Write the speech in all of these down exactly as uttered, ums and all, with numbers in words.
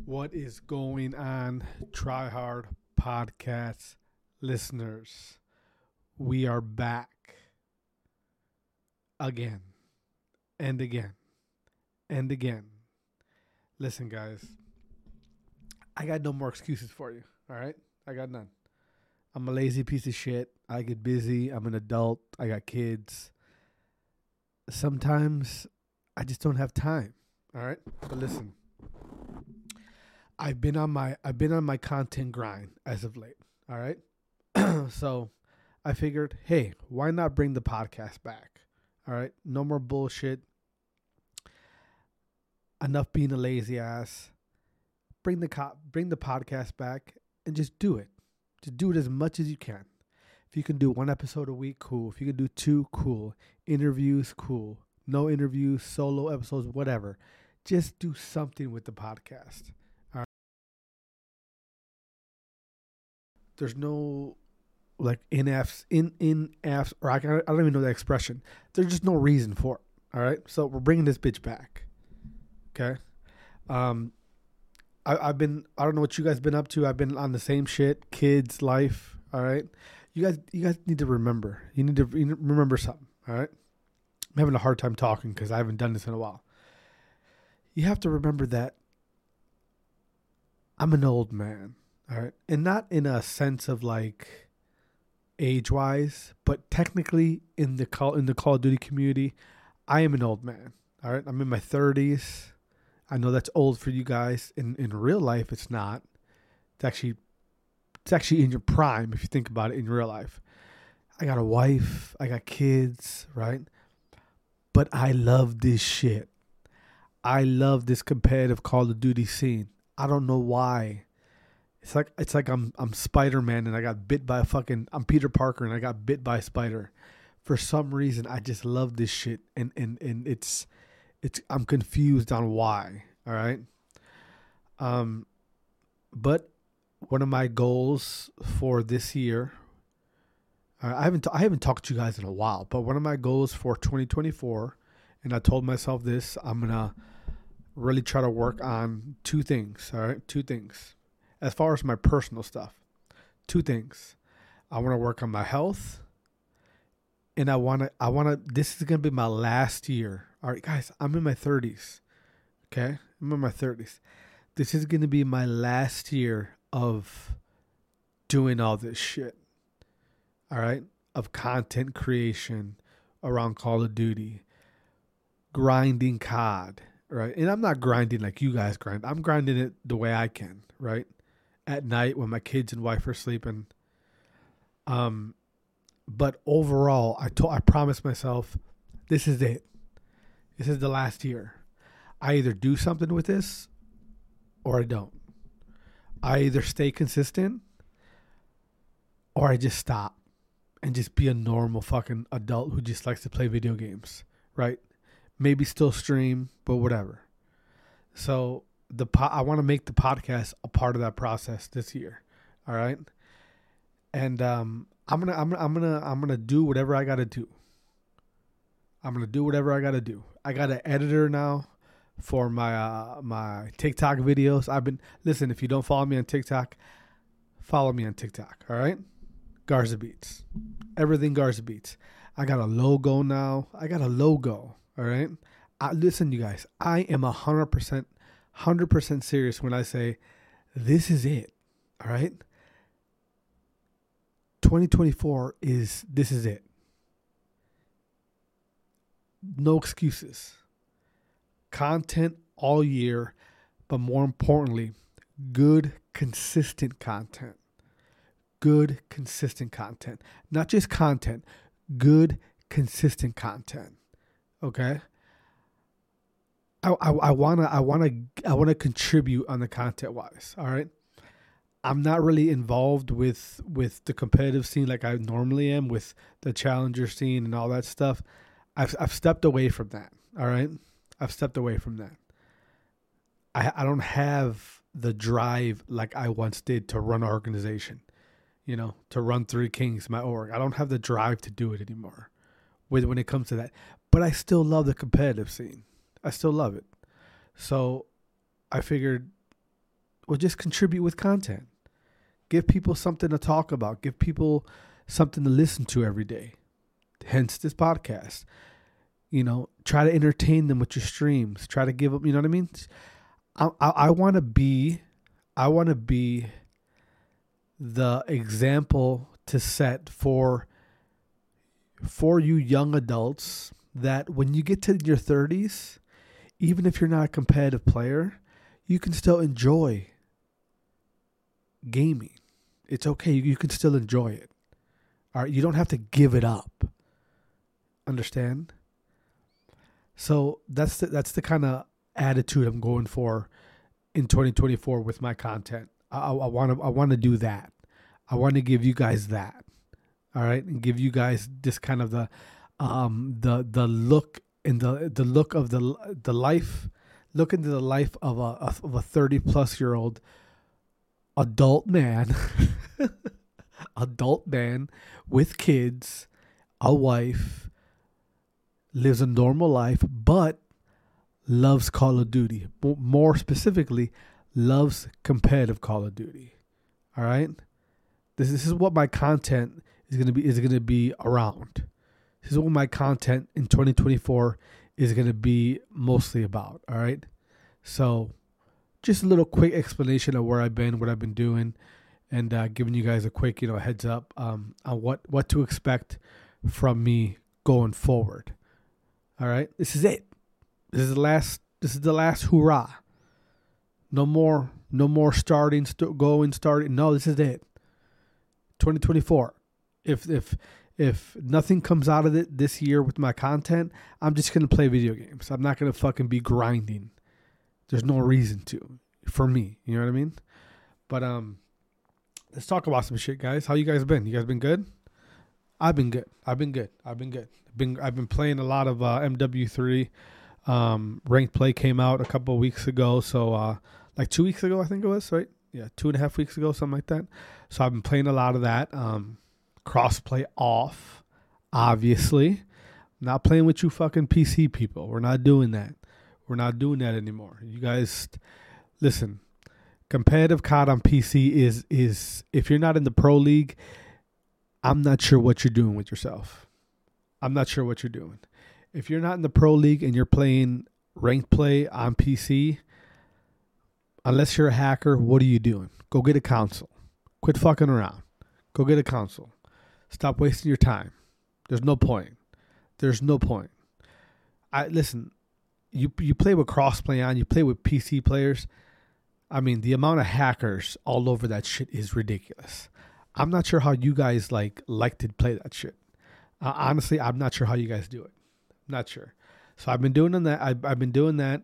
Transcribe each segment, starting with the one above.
What is going on, Try Hard Podcast listeners? We are back again and again and again. Listen, guys, I got no more excuses for you, all right? I got none. I'm a lazy piece of shit. I get busy. I'm an adult. I got kids. Sometimes I just don't have time, all right? But listen. I've been on my I've been on my content grind as of late. All right. So I figured, hey, why not bring the podcast back? All right. No more bullshit. Enough being a lazy ass. Bring the co- bring the podcast back and just do it. Just do it as much as you can. If you can do one episode a week, cool. If you can do two, cool. Interviews, cool. No interviews, solo episodes, whatever. Just do something with the podcast. There's no like in-apps, in, in-apps, or I, I don't even know that expression. There's just no reason for it, all right? So we're bringing this bitch back, okay? Um, I, I've been, I don't know what you guys been up to. I've been on the same shit, kids, life, all right? You guys you guys need to remember. You need to, you need to remember something, all right? I'm having a hard time talking because I haven't done this in a while. You have to remember that I'm an old man. All right. And not in a sense of like age wise, but technically in the call in the Call of Duty community, I am an old man. All right. I'm in my thirties. I know that's old for you guys. In in real life, it's not. It's actually it's actually in your prime if you think about it in real life. I got a wife, I got kids, right? But I love this shit. I love this competitive Call of Duty scene. I don't know why. It's like it's like I'm I'm Spider-Man and I got bit by a fucking I'm Peter Parker and I got bit by a spider. For some reason I just love this shit and, and, and it's it's I'm confused on why. All right. Um but one of my goals for this year, uh, I haven't t- I haven't talked to you guys in a while, but one of my goals for twenty twenty-four, and I told myself this, I'm gonna really try to work on two things. All right, two things. As far as my personal stuff, two things. I want to work on my health, and I want to, I want to, this is going to be my last year. All right, guys, I'm in my thirties, okay? I'm in my thirties. This is going to be my last year of doing all this shit, all right? Of content creation around Call of Duty, grinding C O D, right? And I'm not grinding like you guys grind. I'm grinding it the way I can, right? At night when my kids and wife are sleeping. Um, but overall, I told, I promised myself, this is it. This is the last year. I either do something with this or I don't. I either stay consistent or I just stop and just be a normal fucking adult who just likes to play video games, right? Maybe still stream, but whatever. So the po- I want to make the podcast a part of that process this year. All right. And um, I'm going to, I'm going to, I'm going to, I'm going to do whatever I got to do. I'm going to do whatever I got to do. I got an editor now for my, uh, my TikTok videos. I've been, listen, if you don't follow me on TikTok, follow me on TikTok. All right. Garza Beats, everything Garza Beats. I got a logo now. I got a logo. All right. I, listen, you guys, I am a hundred percent one hundred percent serious when I say this is it. All right. twenty twenty-four is, this is it. No excuses. Content all year, but more importantly, good, consistent content. Good, consistent content. Not just content, good, consistent content. Okay? I, I, I wanna I wanna I wanna contribute on the content wise. All right, I'm not really involved with with the competitive scene like I normally am with the challenger scene and all that stuff. I've I've stepped away from that. All right, I've stepped away from that. I I don't have the drive like I once did to run an organization. You know, to run Three Kings, my org. I don't have the drive to do it anymore. With when it comes to that, but I still love the competitive scene. I still love it. So I figured well, just contribute with content. Give people something to talk about. Give people something to listen to every day. Hence this podcast. You know, try to entertain them with your streams. Try to give them, you know what I mean? I I, I want to be, I want to be the example to set for for you young adults that when you get to your thirties, even if you're not a competitive player, you can still enjoy gaming. It's okay. You, you can still enjoy it. All right. You don't have to give it up. Understand? So that's the, that's the kind of attitude I'm going for in twenty twenty-four with my content. I want to I want to do that. I want to give you guys that. All right, and give you guys this kind of the um the the look in the the look of the the life, look into the life of a of a thirty plus year old adult man, adult man with kids, a wife, lives a normal life, but loves Call of Duty. More specifically, loves competitive Call of Duty. All right, this this is what my content is gonna be is gonna be around. This is what my content in twenty twenty-four is gonna be mostly about. All right, so just a little quick explanation of where I've been, what I've been doing, and uh, giving you guys a quick you know heads up um, on what what to expect from me going forward. All right, this is it. This is the last. This is the last hurrah. No more. No more starting, st- going, starting. No, this is it. twenty twenty-four. If if if nothing comes out of it this year with my content, I'm just gonna play video games. I'm not gonna fucking be grinding. There's no reason to, for me. You know what I mean? But um, let's talk about some shit, guys. How you guys been? You guys been good? I've been good. I've been good. I've been good. I've been I've been playing a lot of uh, M W three. Um, Ranked Play came out a couple of weeks ago, so uh, like two weeks ago, I think it was, right? Yeah, two and a half weeks ago, something like that. So I've been playing a lot of that. Um, crossplay off, obviously. Not playing with you fucking P C people. We're not doing that. We're not doing that anymore. You guys, listen. Competitive C O D on P C is is if you're not in the pro league, I'm not sure what you're doing with yourself. I'm not sure what you're doing. If you're not in the pro league and you're playing ranked play on P C, unless you're a hacker, what are you doing? Go get a console. Quit fucking around. Go get a console. Stop wasting your time. There's no point. There's no point. I listen, you you play with crossplay on, you play with P C players. I mean, the amount of hackers all over that shit is ridiculous. I'm not sure how you guys like like to play that shit. Uh, honestly, I'm not sure how you guys do it. Not sure. So I've been doing that. I've, I've been doing that.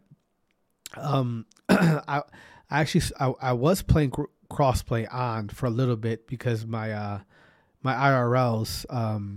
Um, I, I actually I, I was playing cr- crossplay on for a little bit because my uh my I R Ls um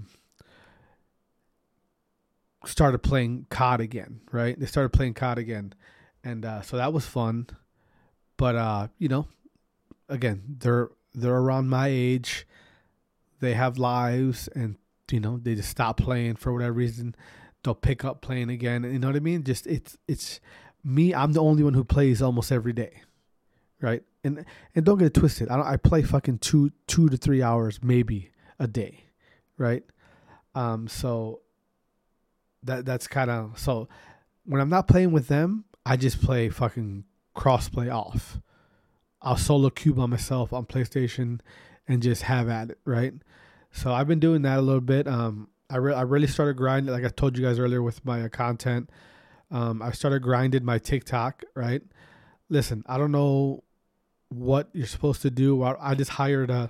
started playing C O D again. Right? They started playing C O D again, and uh, so that was fun. But uh, you know, again, they're they're around my age. They have lives, and you know, they just stop playing for whatever reason. They'll pick up playing again. You know what I mean? Just it's it's me. I'm the only one who plays almost every day, right? And and don't get it twisted. I don't, I play fucking two two to three hours maybe a day, right? Um, so that that's kind of so. When I'm not playing with them, I just play fucking crossplay off. I'll solo queue by myself on PlayStation and just have at it, right? So I've been doing that a little bit. Um, I, re- I really started grinding, like I told you guys earlier with my uh, content. Um, I started grinding my TikTok, right? Listen, I don't know what you're supposed to do. I, I just hired a,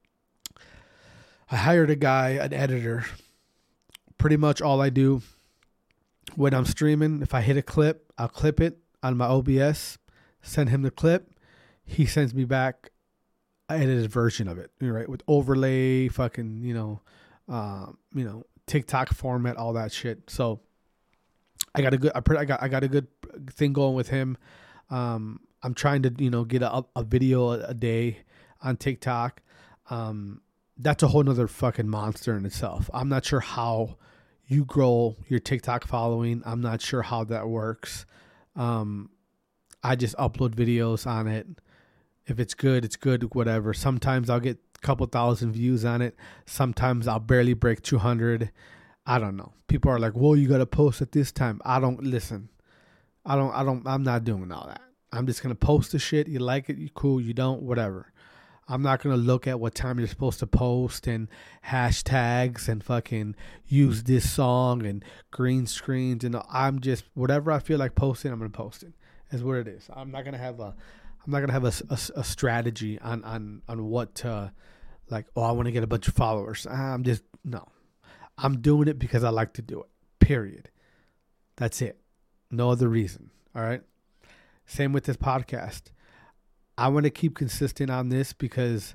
I hired a guy, an editor. Pretty much all I do when I'm streaming, if I hit a clip, I'll clip it on my O B S, send him the clip. He sends me back an edited version of it, right? With overlay, fucking, you know, um, you know, TikTok format, all that shit. So I got a good, I got, I got a good thing going with him. Um, I'm trying to, you know, get a, a video a, a day on TikTok. Um, that's a whole nother fucking monster in itself. I'm not sure how you grow your TikTok following. I'm not sure how that works. Um, I just upload videos on it. If it's good, it's good, whatever. Sometimes I'll get a couple thousand views on it. Sometimes I'll barely break two hundred. I don't know. People are like, well, you got to post at this time. I don't listen. I don't, I don't, I'm not doing all that. I'm just going to post the shit. You like it, you cool. You don't, whatever. I'm not going to look at what time you're supposed to post and hashtags and fucking use this song and green screens. And I'm just, whatever I feel like posting, I'm going to post it. Is what it is. I'm not going to have a, I'm not going to have a, a, a strategy on, on, on what to, like, oh, I want to get a bunch of followers. I'm just, no. I'm doing it because I like to do it. Period. That's it. No other reason. All right. Same with this podcast. I want to keep consistent on this because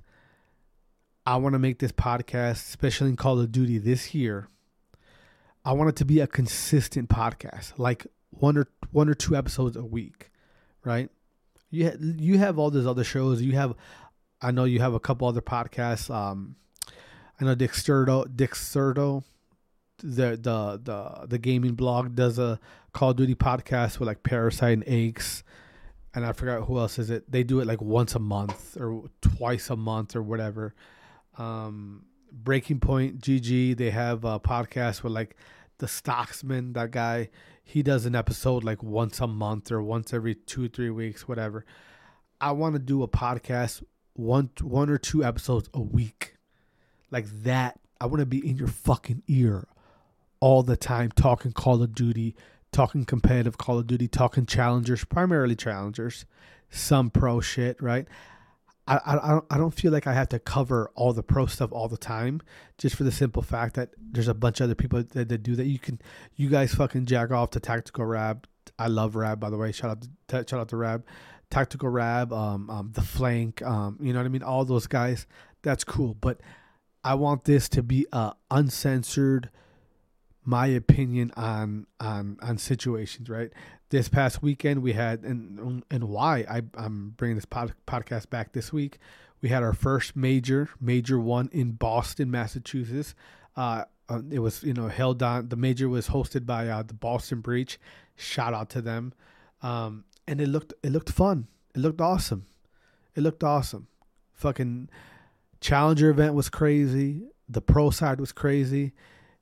I want to make this podcast, especially in Call of Duty this year, I want it to be a consistent podcast, like one or one or two episodes a week, right? You ha- you have all those other shows. You have, I know you have a couple other podcasts. Um, I know Dick Sturdo, Dick Sturdo, the the the the gaming blog does a Call of Duty podcast with like Parasite and Aches. And I forgot who else is it. They do it like once a month or twice a month or whatever. Um, Breaking Point, G G, they have a podcast with like the Stocksman, that guy. He does an episode like once a month or once every two, three weeks, whatever. I want to do a podcast, one, one or two episodes a week. Like that. I want to be in your fucking ear all the time talking Call of Duty, talking competitive Call of Duty, talking challengers, primarily challengers, some pro shit, right? I, I, I don't I don't feel like I have to cover all the pro stuff all the time, just for the simple fact that there's a bunch of other people that, that do that. You can, you guys fucking jack off to Tactical Rab. I love Rab, by the way. Shout out to shout out to Rab, Tactical Rab, um, um, the Flank, um, you know what I mean? All those guys, that's cool. But I want this to be a uncensored, my opinion on on on situations, right? This past weekend we had, and and why I, I'm bringing this pod, podcast back this week, we had our first major, major one in Boston, Massachusetts. Uh, it was, you know, held on, the major was hosted by uh, the Boston Breach. Shout out to them. Um, and it looked, it looked fun. It looked awesome. It looked awesome. Fucking Challenger event was crazy. The pro side was crazy.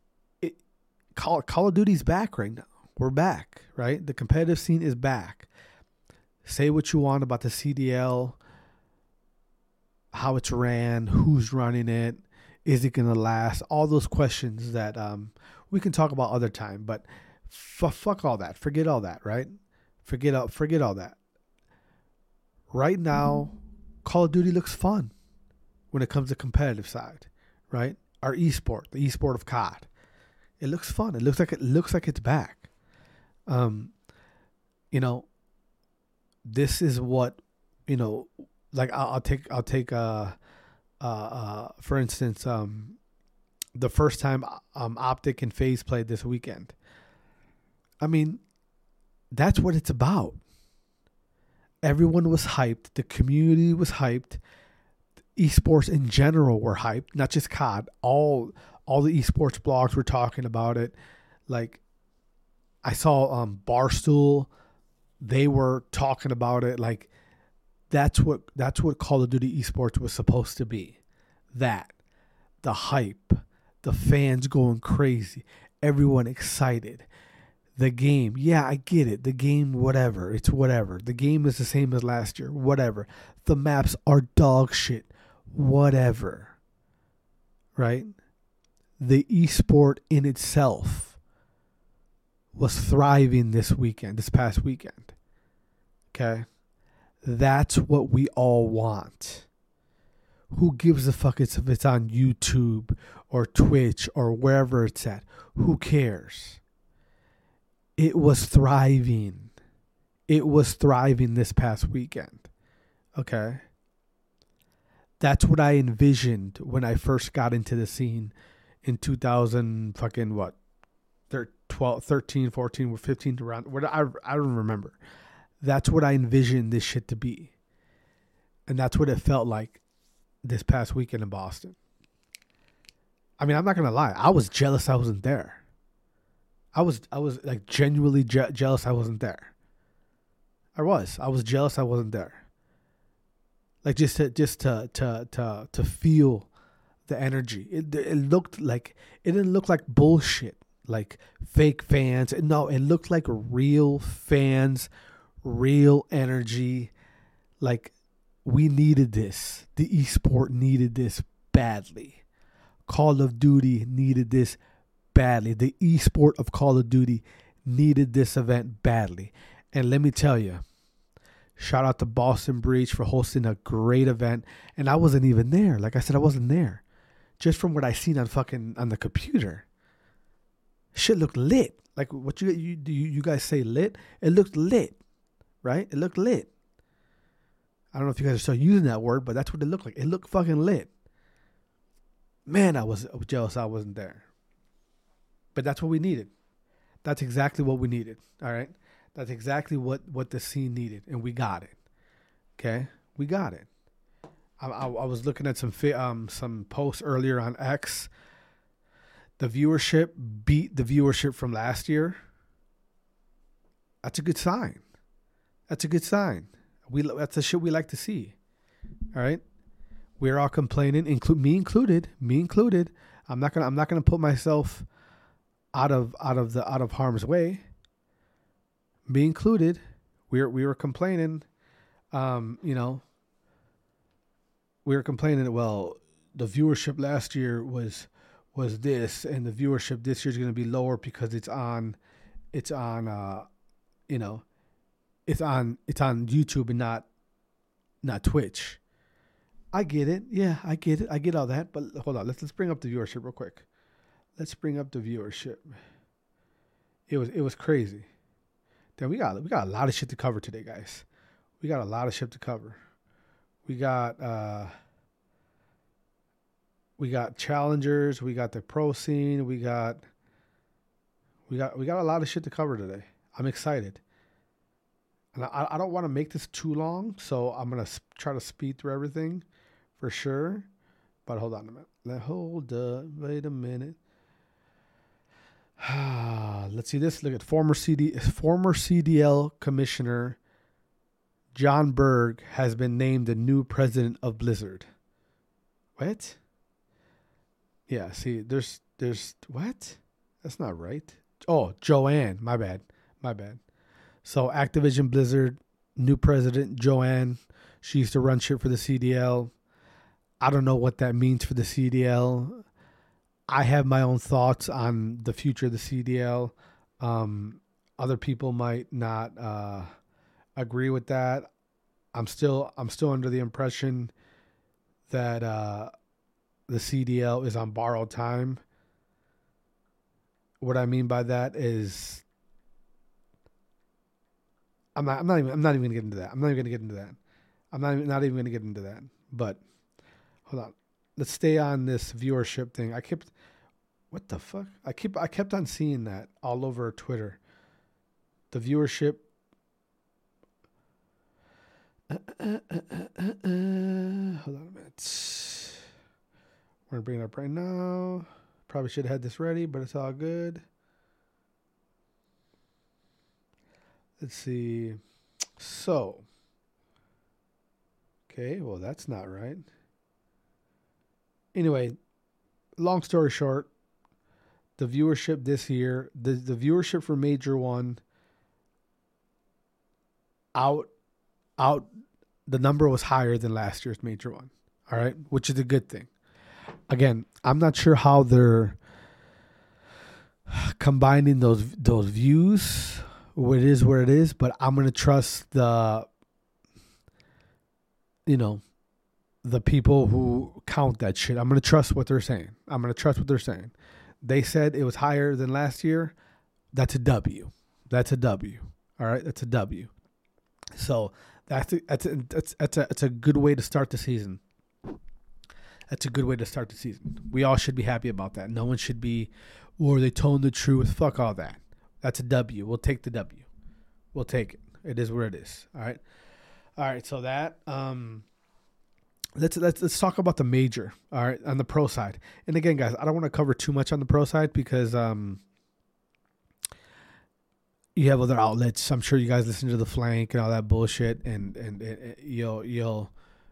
Call, Call of Duty's back right now. We're back, right? The competitive scene is back. Say what you want about the C D L, how it's ran, who's running it, is it going to last? All those questions that um, we can talk about other time, but f- fuck all that. Forget all that, right? Forget all, forget all that. Right now, Call of Duty looks fun when it comes to competitive side, right? Our esport, the esport of C O D. It looks fun. It looks like it looks like it's back. Um, you know, this is what, you know, like I'll, I'll take I'll take uh, uh, uh, for instance, um, the first time um Optic and FaZe played this weekend. I mean, that's what it's about. Everyone was hyped. The community was hyped. Esports in general were hyped, not just C O D. All all the esports blogs were talking about it. Like, I saw um, Barstool, they were talking about it. Like, that's what that's what Call of Duty esports was supposed to be. That, the hype, the fans going crazy, everyone excited. The game, yeah, I get it. The game, whatever, it's whatever. The game is the same as last year, whatever. The maps are dog shit, whatever. Right? The esport in itself was thriving this weekend, this past weekend. Okay? That's what we all want. Who gives a fuck if it's on YouTube or Twitch or wherever it's at? Who cares? It was thriving. It was thriving this past weekend. Okay? That's what I envisioned when I first got into the scene in two thousand fucking what? twelve, thirteen, fourteen, fifteen around. What I I don't remember. That's what I envisioned this shit to be. And that's what it felt like this past weekend in Boston. I mean, I'm not going to lie. I was jealous I wasn't there. I was I was like genuinely je- jealous I wasn't there. I was. I was jealous I wasn't there. like just to just to to to to feel the energy. It it looked like it didn't look like bullshit, like fake fans. No, it looked like real fans, real energy. Like we needed this. The esport needed this badly. Call of Duty needed this badly. The esport of Call of Duty needed this event badly. And let me tell you, shout out to Boston Breach for hosting a great event. And I wasn't even there. Like I said, I wasn't there. Just from what I seen on fucking on the computer, shit looked lit. Like what you you you, you guys say lit? It looked lit, right? It looked lit. I don't know if you guys are still using that word, but that's what it looked like. It looked fucking lit. Man, I was jealous I wasn't there. But that's what we needed. That's exactly what we needed. All right. That's exactly what, what the scene needed, and we got it. Okay, we got it. I, I, I was looking at some fi- um some posts earlier on X. The viewership beat the viewership from last year. That's a good sign. That's a good sign. We that's the shit we like to see. All right, we're all complaining, include me included, me included. I'm not gonna I'm not gonna put myself out of out of the out of harm's way. Me included, we were we were complaining, um, you know, we were complaining that, well, the viewership last year was was this, and the viewership this year is going to be lower because it's on, it's on, uh, you know, it's on it's on YouTube and not not Twitch. I get it, yeah, I get it, I get all that, but hold on, let's let's bring up the viewership real quick. Let's bring up the viewership. It was it was crazy. Then we got we got a lot of shit to cover today, guys. We got a lot of shit to cover. We got uh, we got challengers. We got the pro scene. We got we got we got a lot of shit to cover today. I'm excited, and I I don't want to make this too long, so I'm gonna sp- try to speed through everything, for sure. But hold on a minute. Let hold up. Wait a minute. Let's see this. Look at former C D former C D L commissioner John Berg has been named the new president of Blizzard. What? Yeah, see, there's there's what? That's not right. Oh, Joanne. My bad. My bad. So Activision Blizzard, new president, Joanne. She used to run shit for the C D L. I don't know what that means for the C D L. I have my own thoughts on the future of the C D L. Um, other people might not uh, agree with that. I'm still I'm still under the impression that uh, the C D L is on borrowed time. What I mean by that is I'm not I'm not even I'm not even gonna get into that. I'm not even gonna get into that. I'm not even, not even gonna get into that. But hold on. Let's stay on this viewership thing. I kept, what the fuck? I keep, I kept on seeing that all over Twitter. The viewership. Uh, uh, uh, uh, uh, hold on a minute. We're gonna bring it up right now. Probably should have had this ready, but it's all good. Let's see. So, okay, well that's not right. Anyway, long story short, the viewership this year, the, the viewership for Major One out, out, the number was higher than last year's Major One. All right, which is a good thing. Again, I'm not sure how they're combining those those views. What it is, where it is, but I'm gonna trust the, you know, the people who count that shit. I'm going to trust what they're saying. I'm going to trust what they're saying. They said it was higher than last year. That's a W. That's a W. All right. That's a W. So that's a, that's a, that's, that's a, that's a good way to start the season. That's a good way to start the season. We all should be happy about that. No one should be, or they told the truth. Fuck all that. That's a W. We'll take the W. We'll take it. It is where it is. All right. All right. So that, um, Let's let's let's talk about the major, all right, on the pro side. And again, guys, I don't want to cover too much on the pro side because um, you have other outlets. I'm sure you guys listen to the Flank and all that bullshit, and and, and you'll you'll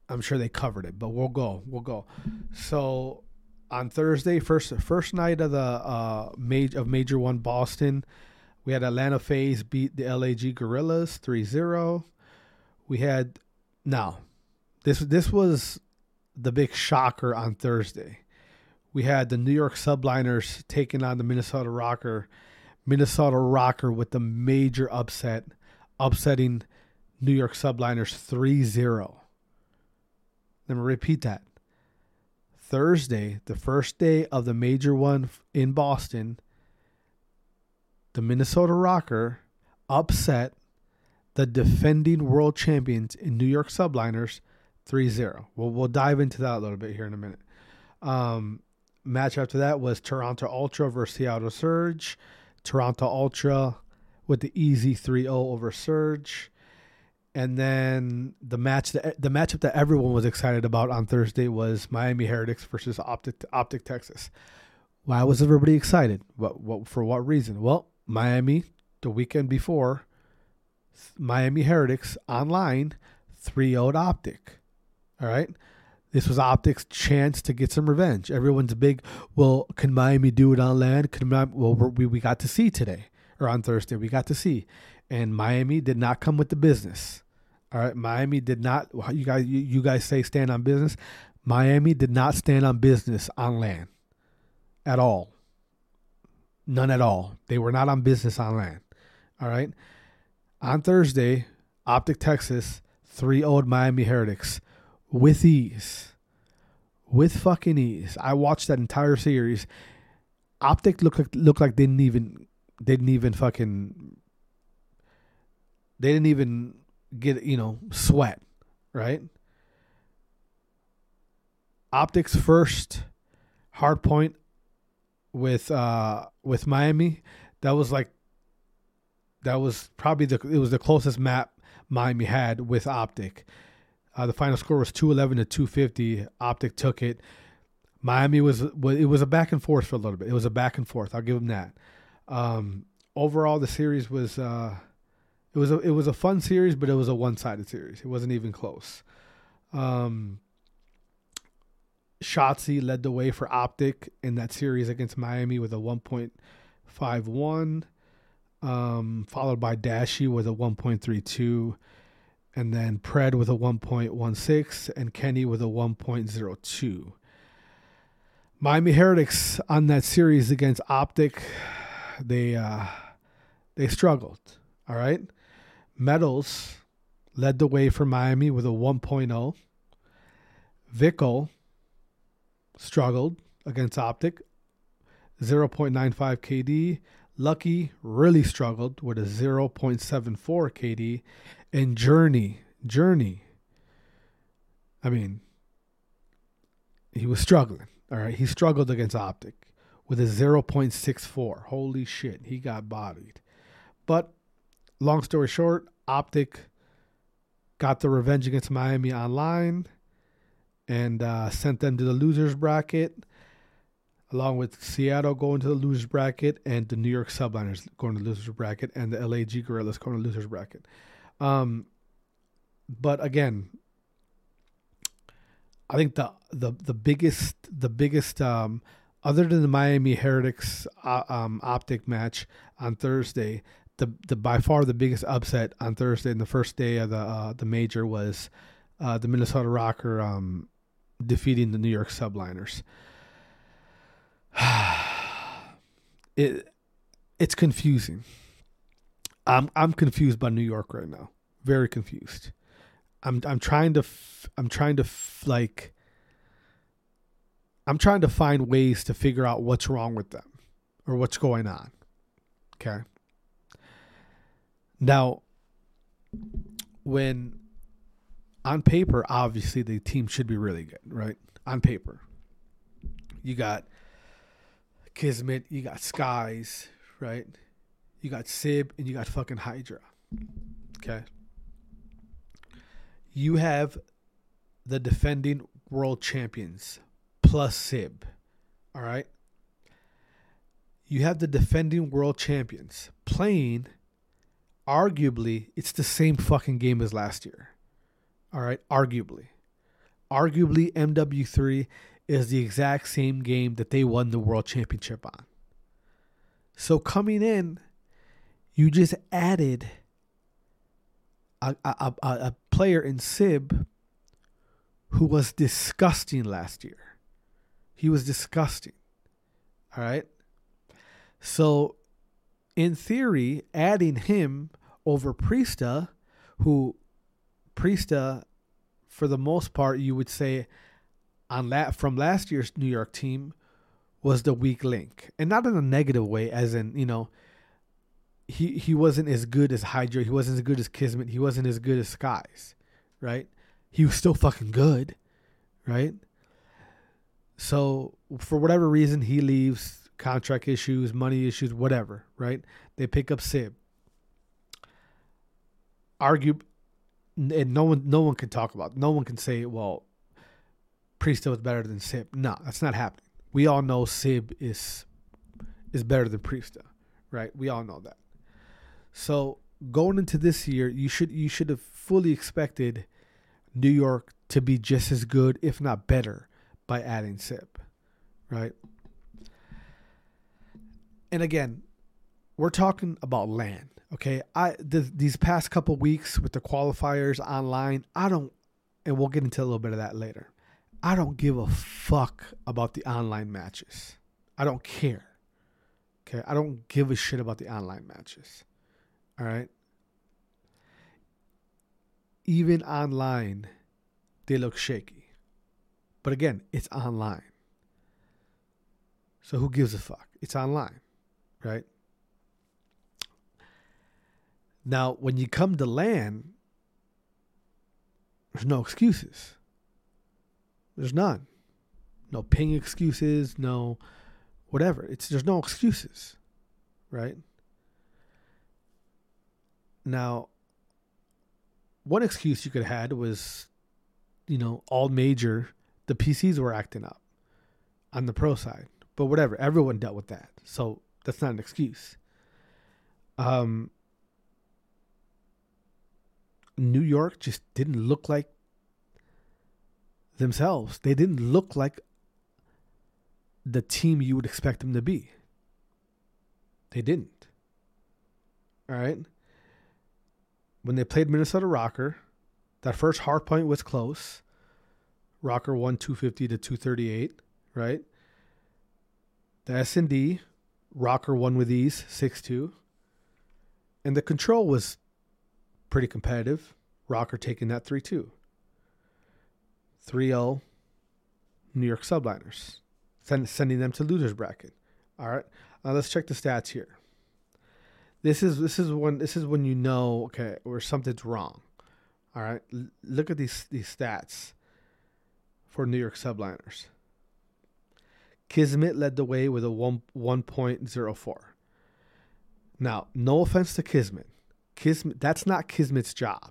I'm sure they covered it, but we'll go. We'll go. So on Thursday, first first night of the uh major of Major One Boston, we had Atlanta FaZe beat the L A G Gorillas three zero. We had now this this was the big shocker on Thursday. We had the New York Subliners taking on the Minnesota Rokkr. Minnesota Rokkr with the major upset, upsetting New York Subliners three zero. Let me repeat that. Thursday, the first day of the Major One in Boston, the Minnesota Rokkr upset the defending world champions in New York Subliners three zero. We'll, we'll dive into that a little bit here in a minute. Um, match after that was Toronto Ultra versus Seattle Surge. Toronto Ultra with the easy three oh over Surge. And then the match that the matchup that everyone was excited about on Thursday was Miami Heretics versus Optic Optic Texas. Why was everybody excited? What what for what reason? Well, Miami the weekend before, Miami Heretics online three oh'd Optic. All right. This was Optic's chance to get some revenge. Everyone's big, well, can Miami do it on land? Can Miami, well, we, we got to see today, or on Thursday, we got to see. And Miami did not come with the business. All right, Miami did not, you guys, you, you guys say stand on business. Miami did not stand on business on land at all. None at all. They were not on business on land. All right. On Thursday, Optic Texas three oh'd Miami Heretics. With ease. With fucking ease. I watched that entire series. Optic looked like looked like they didn't even they didn't even fucking they didn't even get, you know, sweat, right? Optic's first hard point with uh with Miami, that was like that was probably the it was the closest map Miami had with Optic. Uh, the final score was two eleven to two fifty. Optic took it. Miami was, was it was a back and forth for a little bit. It was a back and forth. I'll give them that. Um, overall, the series was uh, it was a it was a fun series, but it was a one sided series. It wasn't even close. Um, Shotzi led the way for Optic in that series against Miami with a one point five one, um, followed by Dashi with a one point three two. And then Pred with a one point one six and Kenny with a one point oh two. Miami Heretics on that series against Optic, they uh, they struggled. All right. Metals led the way for Miami with a one point oh. Vickle struggled against Optic, zero point nine five K D. Lucky really struggled with a zero point seven four K D. And Journey, Journey, I mean, he was struggling, all right? He struggled against Optic with a zero point six four. Holy shit, he got bodied. But long story short, Optic got the revenge against Miami online and uh, sent them to the losers bracket, along with Seattle going to the losers bracket and the New York Subliners going to the losers bracket and the L A G Gorillas going to the losers bracket. Um, but again, I think the the the biggest the biggest um, other than the Miami Heretics uh, um, Optic match on Thursday, the the by far the biggest upset on Thursday in the first day of the uh, the major was uh, the Minnesota Rokkr um, defeating the New York Subliners. it it's confusing. I'm I'm confused by New York right now. Very confused. I'm I'm trying to f- I'm trying to f- like I'm trying to find ways to figure out what's wrong with them or what's going on. Okay. Now, when on paper, obviously the team should be really good, right? On paper, you got Kismet, you got Skies, right? You got Sib, and you got fucking Hydra. Okay. You have the defending world champions plus Sib. All right. You have the defending world champions playing, arguably, it's the same fucking game as last year. All right. Arguably. Arguably, M W three is the exact same game that they won the world championship on. So coming in, you just added a, a, a, a player in Sib who was disgusting last year. He was disgusting. All right. So in theory, adding him over Priesta, who Priesta, for the most part, you would say on that from last year's New York team was the weak link, and not in a negative way, as in, you know, he he wasn't as good as Hydra, he wasn't as good as Kismet, he wasn't as good as Skies, right? He was still fucking good, right? So for whatever reason, he leaves, contract issues, money issues, whatever, right? They pick up Sib. Argue, and no one, no one can talk about. No one can say, "Well, Priesta was better than Sib." No, that's not happening. We all know Sib is is better than Priesta, right? We all know that. So going into this year, you should you should have fully expected New York to be just as good, if not better, by adding Sib, right? And again, we're talking about LAN, okay? I th- these past couple weeks with the qualifiers online, I don't, and we'll get into a little bit of that later. I don't give a fuck about the online matches. I don't care. Okay, I don't give a shit about the online matches. All right. Even online, they look shaky. But again, it's online. So who gives a fuck? It's online, right? Now, when you come to LAN, there's no excuses. There's none. No ping excuses, no whatever. It's there's no excuses, right? Now, one excuse you could have had was, you know, all major, the P Cs were acting up on the pro side. But whatever, everyone dealt with that. So that's not an excuse. Um, New York just didn't look like themselves. They didn't look like the team you would expect them to be. They didn't. All right. When they played Minnesota Rocker, that first hard point was close. Rocker won two fifty to two thirty-eight, right? The S and D, Rocker won with ease, six two. And the control was pretty competitive. Rocker taking that three two. three oh New York Subliners, send, sending them to losers bracket. All right, uh, let's check the stats here. This is this is when this is when you know, okay, where something's wrong. All right, L- look at these these stats for New York Subliners. Kismet led the way with a one one point zero four. Now, no offense to Kismet, Kismet that's not Kismet's job.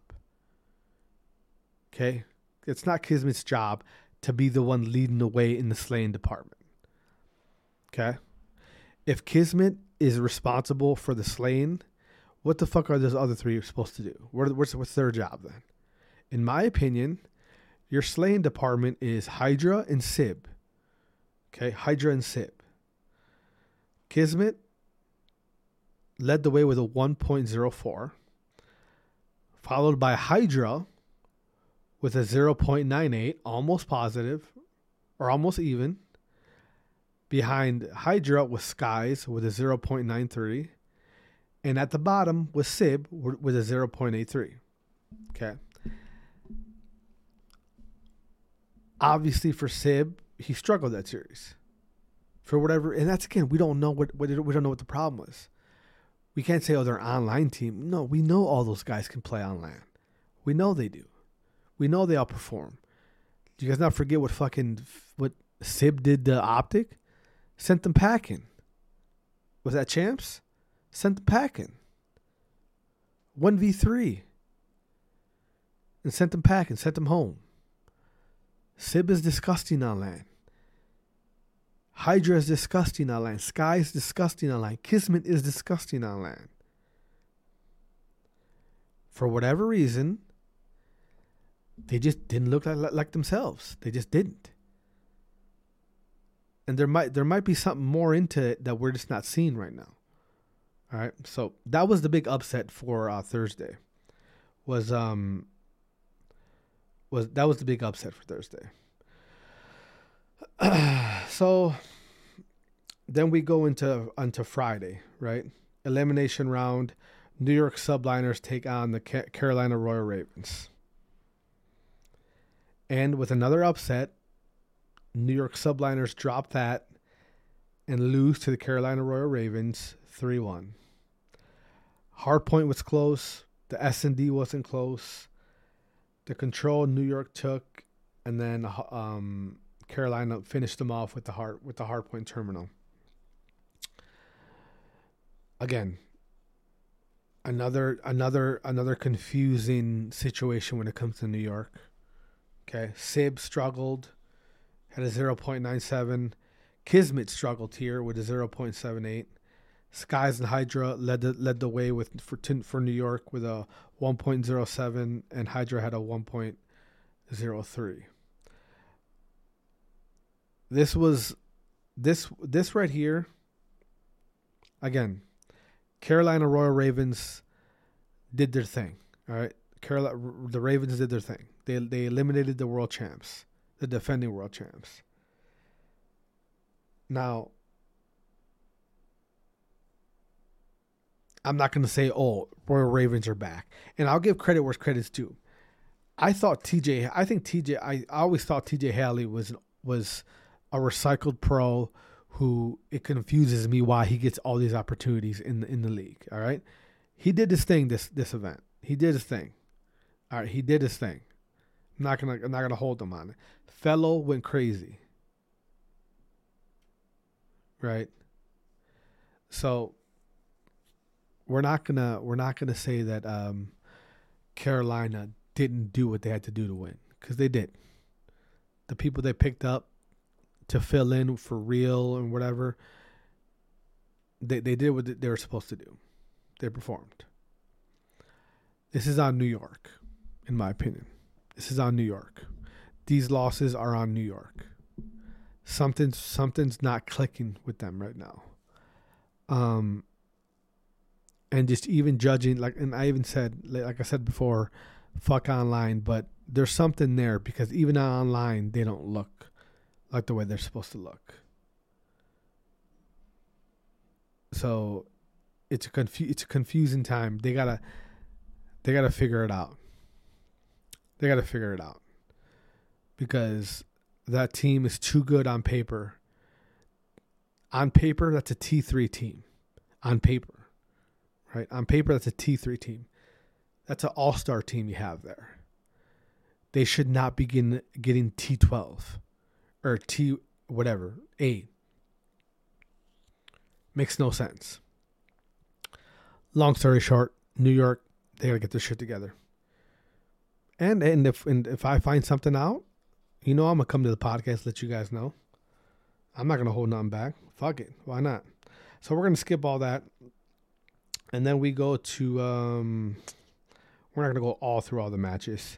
Okay. It's not Kismet's job to be the one leading the way in the slaying department. Okay? If Kismet is responsible for the slaying, what the fuck are those other three supposed to do? What's, what's their job then? In my opinion, your slaying department is Hydra and Sib. Okay? Hydra and Sib. Kismet led the way with a one point zero four, followed by Hydra with a zero point nine eight, almost positive, or almost even. Behind Hydra was Skies with a zero point nine three. And at the bottom was Sib with a zero point eight three. Okay. Obviously for Sib, he struggled that series. For whatever, and that's again, we don't know what, what we don't know what the problem was. We can't say, oh, they're an online team. No, we know all those guys can play online. We know they do. We know they outperform. Do you guys not forget what fucking what Sib did to Optic? Sent them packing. Was that Champs? Sent them packing. one v three. And sent them packing. Sent them home. Sib is disgusting on LAN. Hydra is disgusting on LAN. Sky is disgusting on LAN. Kismet is disgusting on LAN. For whatever reason, they just didn't look like, like themselves. They just didn't. And there might there might be something more into it that we're just not seeing right now. All right, so that was the big upset for uh, Thursday. Was um was that was the big upset for Thursday. So then we go into onto Friday, right? Elimination round. New York Subliners take on the Carolina Royal Ravens. And with another upset, New York Subliners drop that and lose to the Carolina Royal Ravens three one. Hardpoint was close. The S and D wasn't close. The control New York took, and then um, Carolina finished them off with the hard with the hardpoint terminal. Again, another another another confusing situation when it comes to New York. Okay, Sib struggled, had a zero point nine seven. Kismet struggled here with a zero point seven eight. Skies and Hydra led the, led the way with for for New York with a one point oh seven, and Hydra had a one point oh three. This was this this right here. Again, Carolina Royal Ravens did their thing. All right, Carolina the Ravens did their thing. They they eliminated the world champs, the defending world champs. Now, I'm not going to say, oh, Royal Ravens are back. And I'll give credit where credit's due. I thought T J, I think T J, I always thought T J Haley was was a recycled pro who it confuses me why he gets all these opportunities in the, in the league. All right. He did his thing this, this event. He did his thing. All right. He did his thing. I'm not going to, I'm not going to hold him on it. Fellow went crazy. Right. So, We're not gonna we're not gonna say that um, Carolina didn't do what they had to do to win, because they did. The people they picked up to fill in for real and whatever, they they did what they were supposed to do. They performed. This is on New York, in my opinion. This is on New York. These losses are on New York. Something's something's not clicking with them right now. Um. And just even judging, like, and I even said, like I said before, fuck online, but there's something there, because even online, they don't look like the way they're supposed to look. So it's a confu- it's a confusing time. They gotta, they gotta figure it out. They gotta figure it out, because that team is too good on paper. On paper, that's a T three team. On paper. Right? On paper, that's a T three team. That's an all-star team you have there. They should not begin getting T twelve or T whatever, A. Makes no sense. Long story short, New York, they got to get their shit together. And and if and if I find something out, you know I'm going to come to the podcast, let you guys know. I'm not going to hold nothing back. Fuck it. Why not? So we're going to skip all that. And then we go to, um, we're not going to go all through all the matches.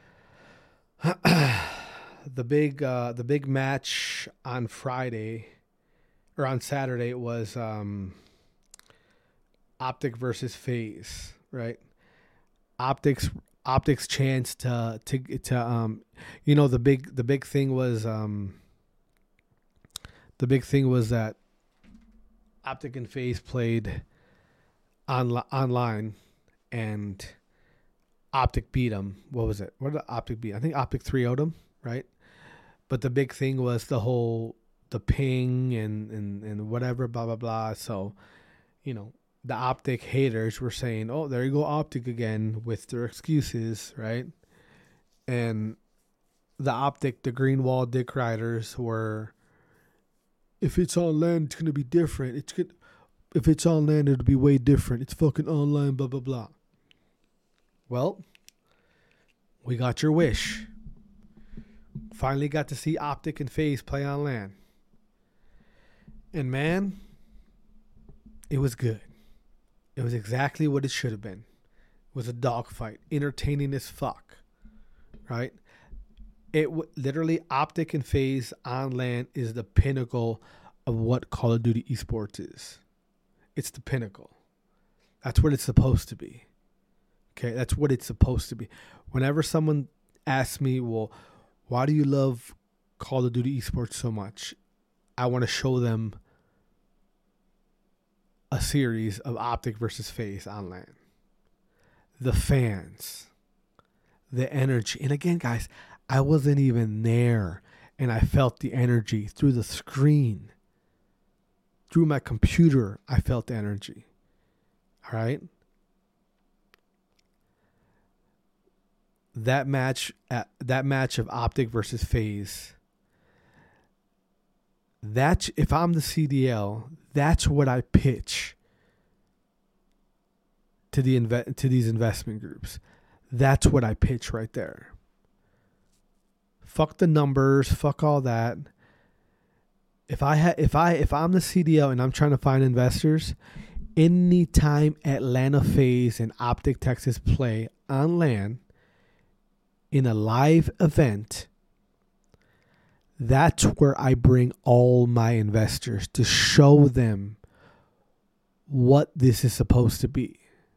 the big, uh, the big match on Friday or on Saturday was um, Optic versus FaZe, right? Optics, Optic's chance to to to um, you know, the big the big thing was um, the big thing was that Optic and FaZe played On, online, and Optic beat them. What was it? What did Optic beat? I think Optic three oh'd them, right? But the big thing was the whole, the ping and, and, and whatever, blah, blah, blah. So, you know, the Optic haters were saying, oh, there you go, Optic again, with their excuses, right? And the Optic, the green wall dick riders were, if it's on land, it's going to be different. It's good. If it's online, it'll be way different. It's fucking online, blah, blah, blah. Well, we got your wish. Finally got to see Optic and FaZe play on LAN. And man, it was good. It was exactly what it should have been. It was a dogfight. Entertaining as fuck. right? It w- literally Optic and FaZe on LAN is the pinnacle of what Call of Duty esports is. It's the pinnacle. That's what it's supposed to be. Okay, that's what it's supposed to be. Whenever someone asks me, well, why do you love Call of Duty esports so much? I want to show them a series of Optic versus FaZe on LAN. The fans, the energy. And again, guys, I wasn't even there, and I felt the energy through the screen. Through my computer, I felt the energy. All right? That match, that match of Optic versus FaZe, that's, if I'm the C D L, that's what I pitch to the inve- to these investment groups. That's what I pitch right there. Fuck the numbers, fuck all that. If I ha- if I if I'm the C D L and I'm trying to find investors, anytime Atlanta FaZe and Optic Texas play on LAN in a live event, that's where I bring all my investors to show them what this is supposed to be.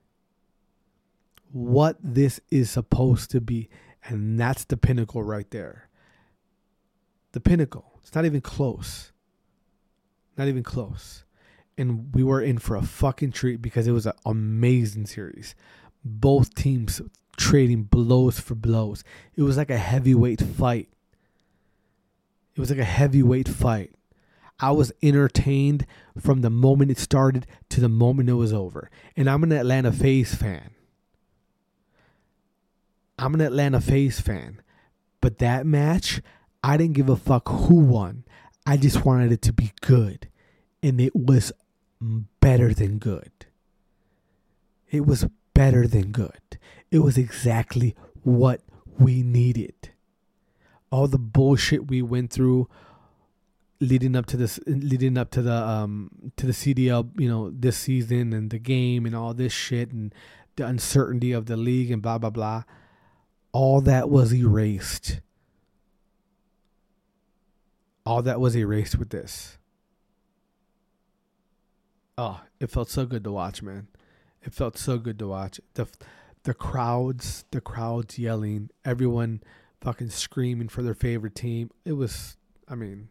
What this is supposed to be. And that's the pinnacle right there. The pinnacle. It's not even close. Not even close. And we were in for a fucking treat because it was an amazing series. Both teams trading blows for blows. It was like a heavyweight fight. It was like a heavyweight fight. I was entertained from the moment it started to the moment it was over. And I'm an Atlanta FaZe fan. I'm an Atlanta FaZe fan. But that match, I didn't give a fuck who won. I just wanted it to be good. And it was better than good. It was better than good. It was exactly what we needed. All the bullshit we went through leading up to this, leading up to the um to the C D L, you know, this season and the game and all this shit and the uncertainty of the league and blah blah blah. All that was erased. All that was erased with this. Oh, it felt so good to watch, man. It felt so good to watch. The the crowds, the crowds yelling, everyone fucking screaming for their favorite team. It was, I mean,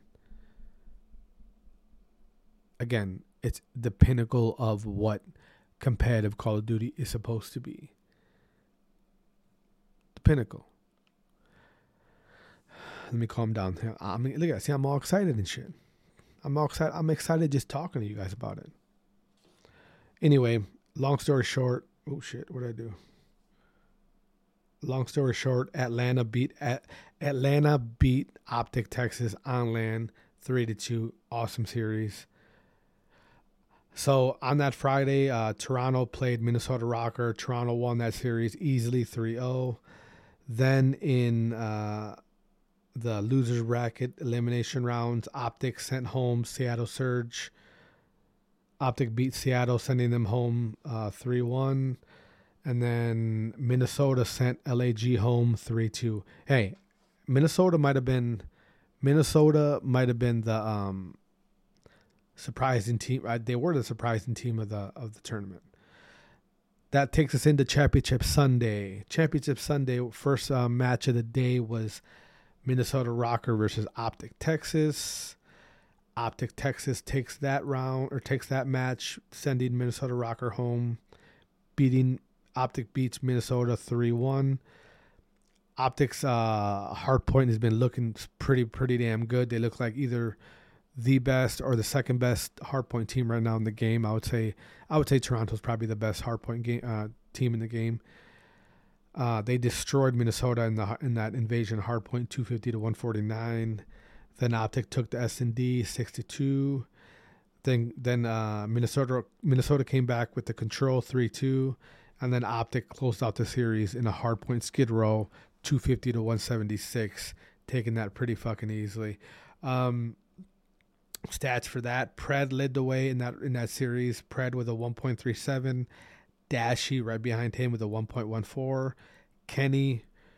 again, it's the pinnacle of what competitive Call of Duty is supposed to be. The pinnacle. Let me calm down. I mean, look at that. See, I'm all excited and shit. I'm all excited. I'm excited just talking to you guys about it. Anyway, long story short. Oh shit! What did I do? Long story short, Atlanta beat at Atlanta beat Optic Texas on LAN three to two. Awesome series. So on that Friday, uh, Toronto played Minnesota Rokkr. Toronto won that series easily three oh. Then in uh, the losers bracket elimination rounds, Optic sent home Seattle Surge. Optic beat Seattle, sending them home uh, three one. And then Minnesota sent L A G home three two. Hey, Minnesota might have been Minnesota might have been the um, surprising team. Right? They were the surprising team of the of the tournament. That takes us into Championship Sunday. Championship Sunday, first uh, match of the day was Minnesota Rokkr versus Optic Texas. Optic Texas takes that round or takes that match, sending Minnesota Rokkr home, beating Optic beats Minnesota three one. Optic's uh, hardpoint has been looking pretty pretty damn good. They look like either the best or the second best hardpoint team right now in the game. I would say I would say Toronto's probably the best hardpoint game uh, team in the game. Uh, they destroyed Minnesota in the in that invasion hardpoint two fifty to one forty-nine. Then Optic took the S and D sixty-two. Then then uh, Minnesota Minnesota came back with the control three two, and then Optic closed out the series in a hardpoint skid row two fifty to one seventy-six, taking that pretty fucking easily. Um, stats for that: Pred led the way in that in that series. Pred with a one point three seven, Dashy right behind him with a one point one four, Kenny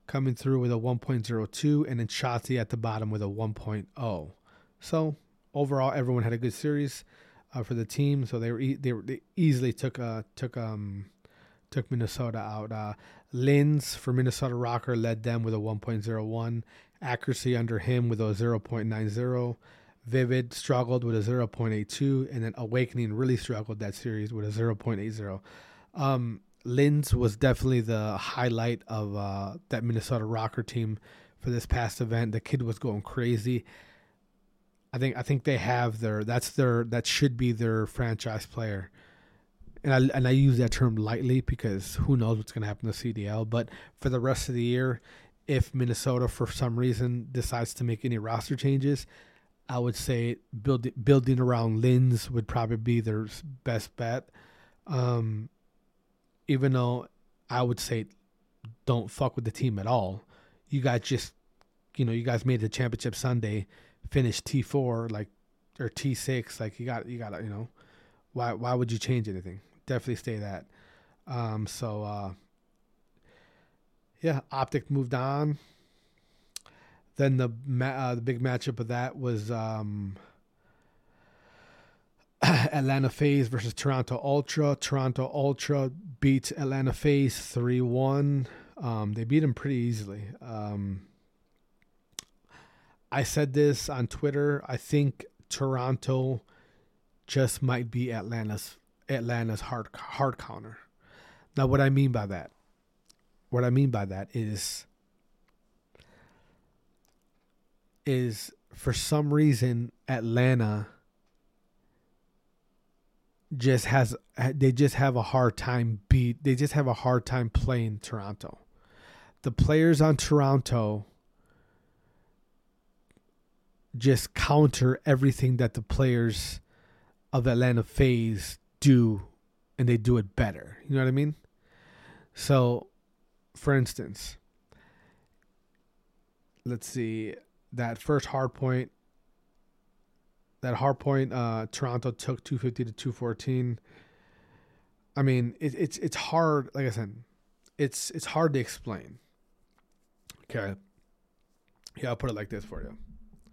coming through with a one point oh two, and then Shotzi at the bottom with a one point oh. So overall, everyone had a good series uh, for the team. So they were e- they, were, they easily took uh, took um took Minnesota out. Uh, Linz for Minnesota Rocker led them with a one point oh one. Accuracy under him with a zero point nine oh. Vivid struggled with a zero point eight two, and then Awakening really struggled that series with a zero point eight oh. Um, Linz was definitely the highlight of uh, that Minnesota Rocker team for this past event. The kid was going crazy. I think I think they have their that's their that should be their franchise player, and I and I use that term lightly because who knows what's going to happen to C D L. But for the rest of the year, if Minnesota for some reason decides to make any roster changes, I would say build, building around Linz would probably be their best bet. Um, even though I would say don't fuck with the team at all. You guys just, you know, you guys made the championship Sunday, finished T four like or T six. Like you got, you got to, you know, why why would you change anything? Definitely stay that. Um, so uh, yeah, Optic moved on. Then the ma- uh, the big matchup of that was um, Atlanta FaZe versus Toronto Ultra. Toronto Ultra beat Atlanta FaZe three one. Um, they beat them pretty easily. Um, I said this on Twitter. I think Toronto just might be Atlanta's Atlanta's hard hard counter. Now, what I mean by that, what I mean by that is. is for some reason Atlanta just has they just have a hard time beat they just have a hard time playing Toronto. The players on Toronto just counter everything that the players of Atlanta FaZe do, and they do it better. You know what I mean? So, for instance, let's see. That first hard point, that hard point, uh, Toronto took two fifty to two fourteen. I mean, it, it's it's hard. Like I said, it's it's hard to explain. Okay, yeah, I'll put it like this for you.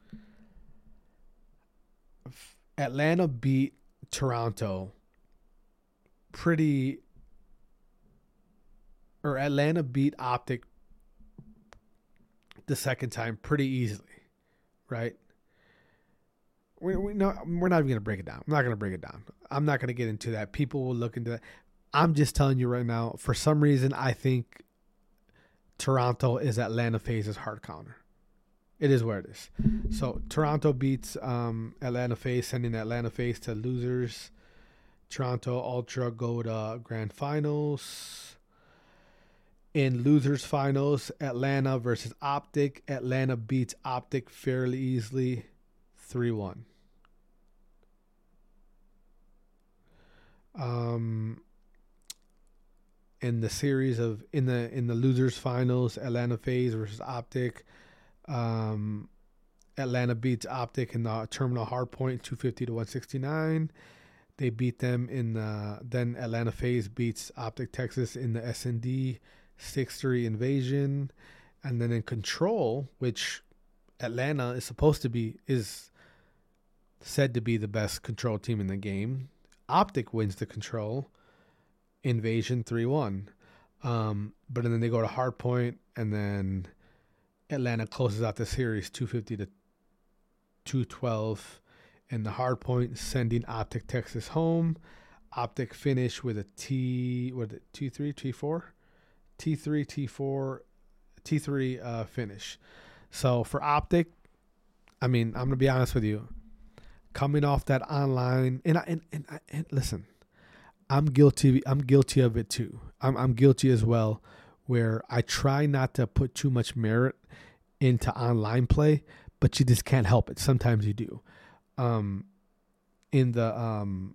Atlanta beat Toronto pretty, or Atlanta beat Optic the second time pretty easily, right? We we no, we're not even gonna break it down. I'm not gonna break it down. I'm not gonna get into that. People will look into that. I'm just telling you right now. For some reason, I think Toronto is Atlanta FaZe's hard counter. It is where it is. So Toronto beats um, Atlanta FaZe, sending Atlanta FaZe to losers. Toronto Ultra go to grand finals. In losers finals, Atlanta versus Optic. Atlanta beats Optic fairly easily, three one. Um, in the series of in the in the losers finals, Atlanta FaZe versus Optic. Um, Atlanta beats Optic in the terminal hardpoint, two fifty to one sixty-nine. They beat them in the then Atlanta FaZe beats Optic Texas in the S N D. six three invasion, and then in control, which Atlanta is supposed to be, is said to be the best control team in the game. Optic wins the control invasion three one. Um, but then they go to hardpoint, and then Atlanta closes out the series two fifty to two twelve in the hardpoint, sending Optic Texas home. Optic finish with a T, what is it, T three, T four? T three, T four, T three uh, finish. So for Optic, I mean, I'm gonna be honest with you. Coming off that online, and I, and, and, and listen, I'm guilty. I'm guilty of it too. I'm I'm guilty as well, where I try not to put too much merit into online play, but you just can't help it. Sometimes you do. Um, in the um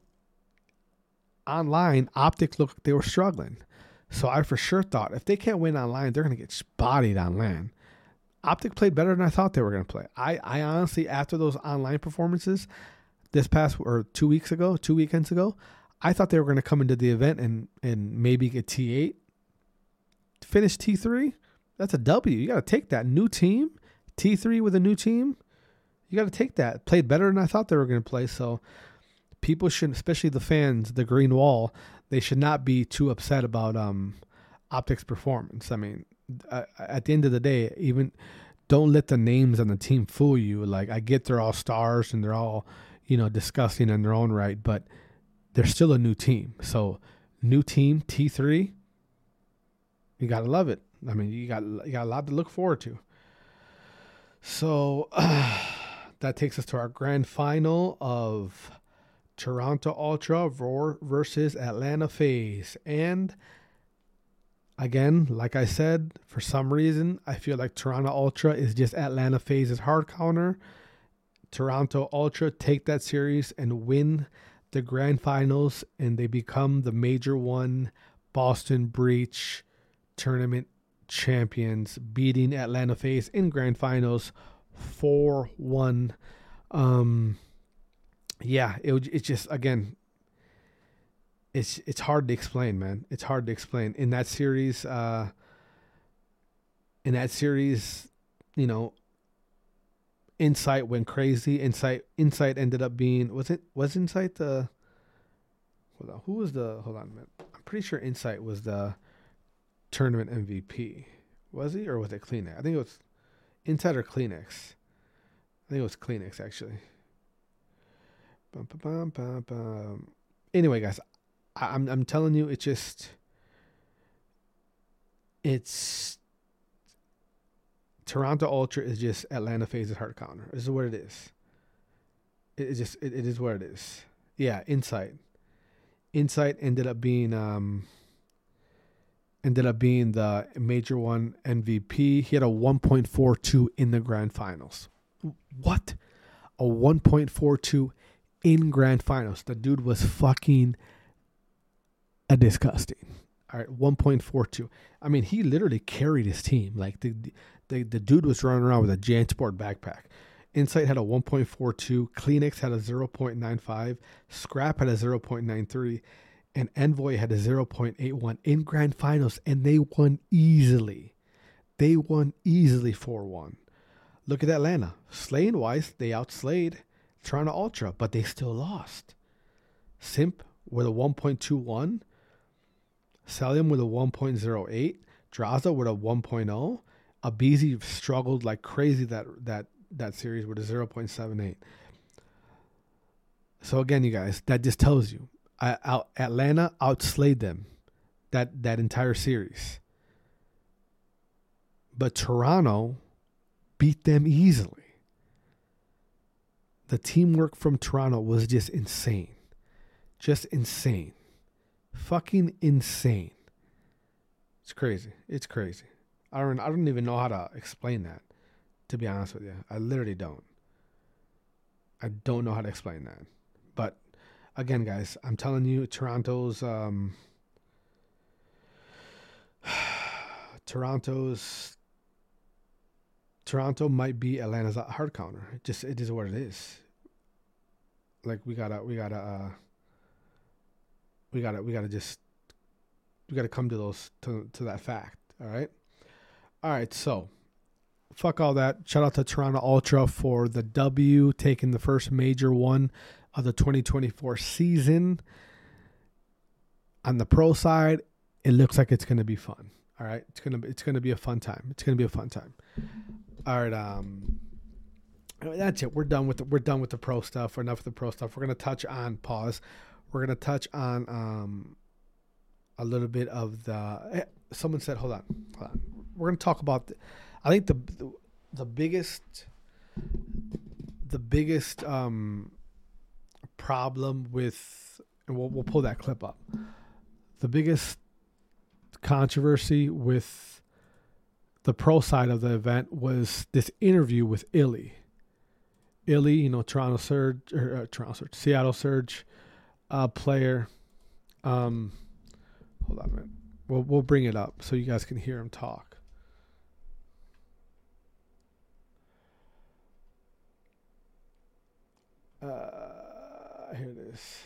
online, Optic looked like they were struggling. So I for sure thought if they can't win online, they're going to get bodied on LAN. Optic played better than I thought they were going to play. I, I honestly, after those online performances this past, or two weeks ago, two weekends ago, I thought they were going to come into the event and, and maybe get T eight, finish T three. That's a W. You got to take that. New team, T three with a new team. You got to take that. Played better than I thought they were going to play. So people shouldn't, especially the fans, the green wall, they should not be too upset about um, Optic's performance. I mean, uh, at the end of the day, even don't let the names on the team fool you. Like, I get they're all stars and they're all, you know, disgusting in their own right, but they're still a new team. So new team, T three, you got to love it. I mean, you got you got a lot to look forward to. So uh, that takes us to our grand final of Toronto Ultra versus Atlanta FaZe. And again, like I said, for some reason, I feel like Toronto Ultra is just Atlanta FaZe's hard counter. Toronto Ultra take that series and win the grand finals, and they become the Major One Boston Breach tournament champions, beating Atlanta FaZe in grand finals four one. Um, yeah, it it's just, again, it's it's hard to explain, man. It's hard to explain. In that series, uh, in that series, you know, Insight went crazy. Insight Insight ended up being, was it was Insight the hold on, who was the hold on a minute. I'm pretty sure Insight was the tournament M V P. Was he, or was it Kleenex? I think it was Insight or Kleenex. I think it was Kleenex, actually. Bum, bum, bum, bum, bum. Anyway, guys, I, I'm I'm telling you, it's just it's Toronto Ultra is just Atlanta FaZe's hard counter. This is what it is. It is just it, it is what it is. Yeah, Insight. Insight ended up being um ended up being the Major One M V P. He had a one point four two in the grand finals. What? A one point four two in grand finals. The dude was fucking a disgusting. All right, one point four two. I mean, he literally carried his team. Like, the the, the dude was running around with a JanSport backpack. Insight had a one point four two. Kleenex had a zero point nine five. Scrap had a zero point nine three. And Envoy had a zero point eight one in grand finals, and they won easily. They won easily four one. Look at Atlanta. Slaying-wise, they outslayed Toronto Ultra, but they still lost. Simp with a one point two one. Celium with a one point oh eight. Draza with a one point oh. Abizi struggled like crazy that that that series with a zero point seven eight. So again, you guys, that just tells you, uh, out, Atlanta outslayed them that that entire series. But Toronto beat them easily. The teamwork from Toronto was just insane. Just insane. Fucking insane. It's crazy. It's crazy. I don't I don't even know how to explain that, to be honest with you. I literally don't. I don't know how to explain that. But again, guys, I'm telling you, Toronto's um, Toronto's Toronto might be Atlanta's hard counter. It just it is what it is. Like, we gotta we gotta uh, we gotta we gotta just we gotta come to those to to that fact. All right. All right. So, fuck all that. Shout out to Toronto Ultra for the W, taking the first Major One of the twenty twenty-four season. On the pro side, it looks like it's gonna be fun. All right, it's gonna be, it's gonna be a fun time. It's gonna be a fun time. All right, um, that's it. We're done with the, we're done with the pro stuff. We're enough with the pro stuff. We're gonna touch on pause. We're gonna touch on um, a little bit of the. Someone said, hold on, hold on. We're gonna talk about. The, I think the, the the biggest the biggest um problem with, and we'll we'll pull that clip up. The biggest controversy with the pro side of the event was this interview with Illy. Illy, you know, Toronto Surge, or uh, Toronto Surge, Seattle Surge uh, player. Um, hold on a minute. We'll we'll bring it up so you guys can hear him talk. Uh, here it is.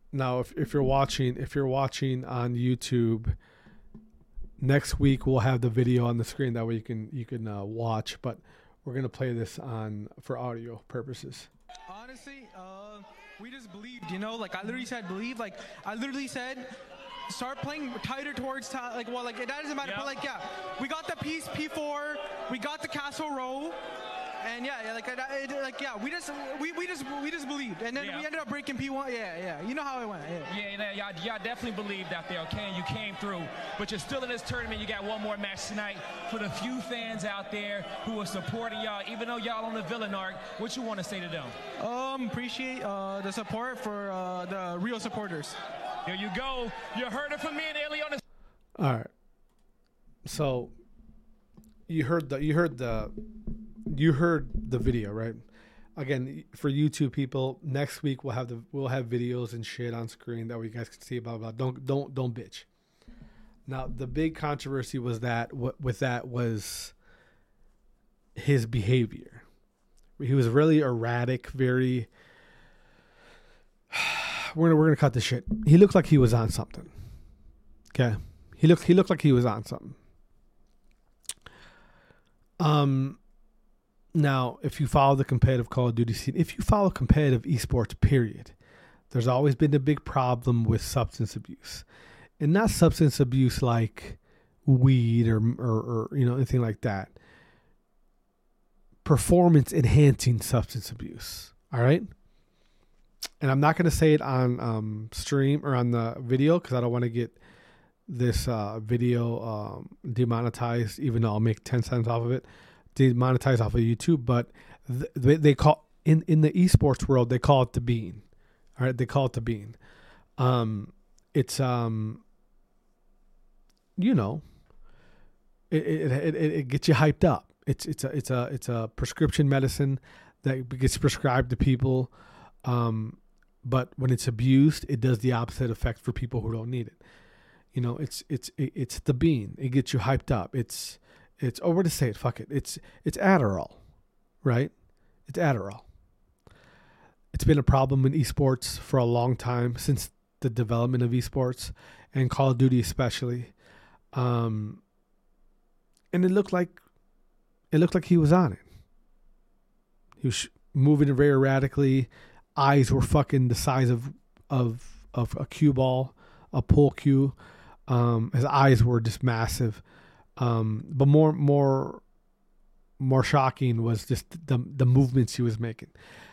now if if you're watching if you're watching on YouTube, next week we'll have the video on the screen. That way you can you can uh, watch. But we're gonna play this on for audio purposes. Honestly, uh, we just believed. You know, like I literally said, believe. Like I literally said. Start playing tighter towards ta- like well like that doesn't matter yep. But like yeah we got the piece P four, we got the Castle Row, and yeah, yeah like it, it, like yeah we just we, we just we just believed, and then yeah. we ended up breaking P one. Yeah, yeah, you know how it went. Yeah, yeah, yeah y'all, y'all definitely believed out there. Okay, and you came through, but you're still in this tournament. You got one more match tonight. For the few fans out there who are supporting y'all, even though y'all on the villain arc, what you want to say to them? Um, appreciate uh, the support for uh, the real supporters. There you go. You heard it from me and Illy on the. All right. So you heard the you heard the you heard the video, right? Again, for YouTube people, next week we'll have the we'll have videos and shit on screen that we guys can see. Blah blah. Don't don't don't bitch. Now the big controversy was that what with that was his behavior. He was really erratic, very. We're gonna we're gonna cut the shit. He looked like he was on something. Okay, he looked he looked like he was on something. Um, now if you follow the competitive Call of Duty scene, if you follow competitive esports, period, there's always been a big problem with substance abuse, and not substance abuse like weed or or, or you know anything like that. Performance enhancing substance abuse. All right. And I'm not going to say it on um, stream or on the video because I don't want to get this uh, video um, demonetized, even though I'll make ten cents off of it, demonetized off of YouTube. But th- they, they call in, in the esports world, they call it the bean. All right. They call it the bean. Um, it's, um, you know, it, it, it, it, it gets you hyped up. It's, it's a, it's a, it's a prescription medicine that gets prescribed to people. Um, but when it's abused, it does the opposite effect for people who don't need it. You know, it's, it's, it's the bean. It gets you hyped up. It's, it's, oh, where to say it? Fuck it. It's, it's Adderall, right? It's Adderall. It's been a problem in esports for a long time, since the development of esports and Call of Duty, especially. Um, and it looked like, it looked like he was on it. He was moving very erratically. Eyes were fucking the size of of of a cue ball, a pool cue. Um, his eyes were just massive. Um, but more more more shocking was just the the movements he was making.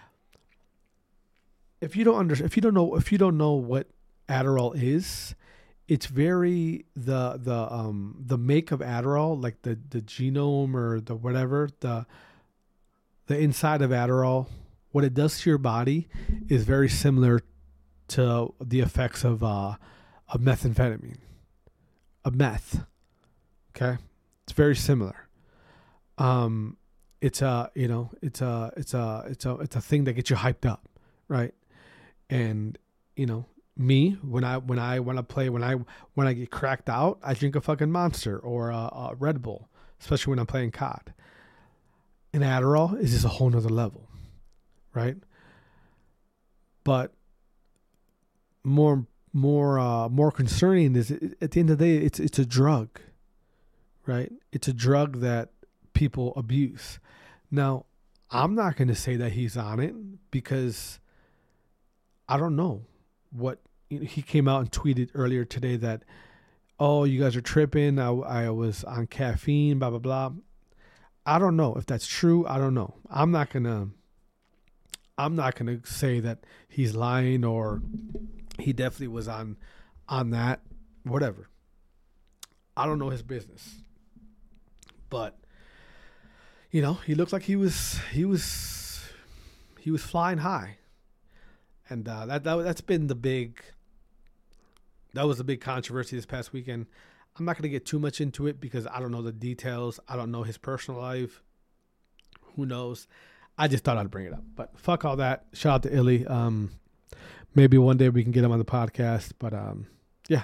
If you don't under, if you don't know if you don't know what Adderall is, it's very the the um the make of Adderall, like the the genome or the whatever, the the inside of Adderall, what it does to your body is very similar to the effects of uh, of methamphetamine, of meth. Okay, it's very similar. Um, it's a you know it's a it's a it's a it's a thing that gets you hyped up, right? And you know me when I when I want to play when I when I get cracked out, I drink a fucking Monster or a, a Red Bull, especially when I'm playing C O D. And Adderall is just a whole nother level. Right, but more, more, uh, more concerning is it, at the end of the day, it's it's a drug, right? It's a drug that people abuse. Now, I'm not going to say that he's on it because I don't know what he came out and tweeted earlier today that, oh, you guys are tripping. I, I was on caffeine, blah blah blah. I don't know if that's true. I don't know. I'm not gonna. I'm not going to say that he's lying or he definitely was on on that, whatever. I don't know his business. But you know, he looked like he was he was he was flying high. And uh, that that that's been the big that was the big controversy this past weekend. I'm not going to get too much into it because I don't know the details. I don't know his personal life. Who knows? I just thought I'd bring it up, but fuck all that. Shout out to Illy. Um, maybe one day we can get him on the podcast, but um, yeah.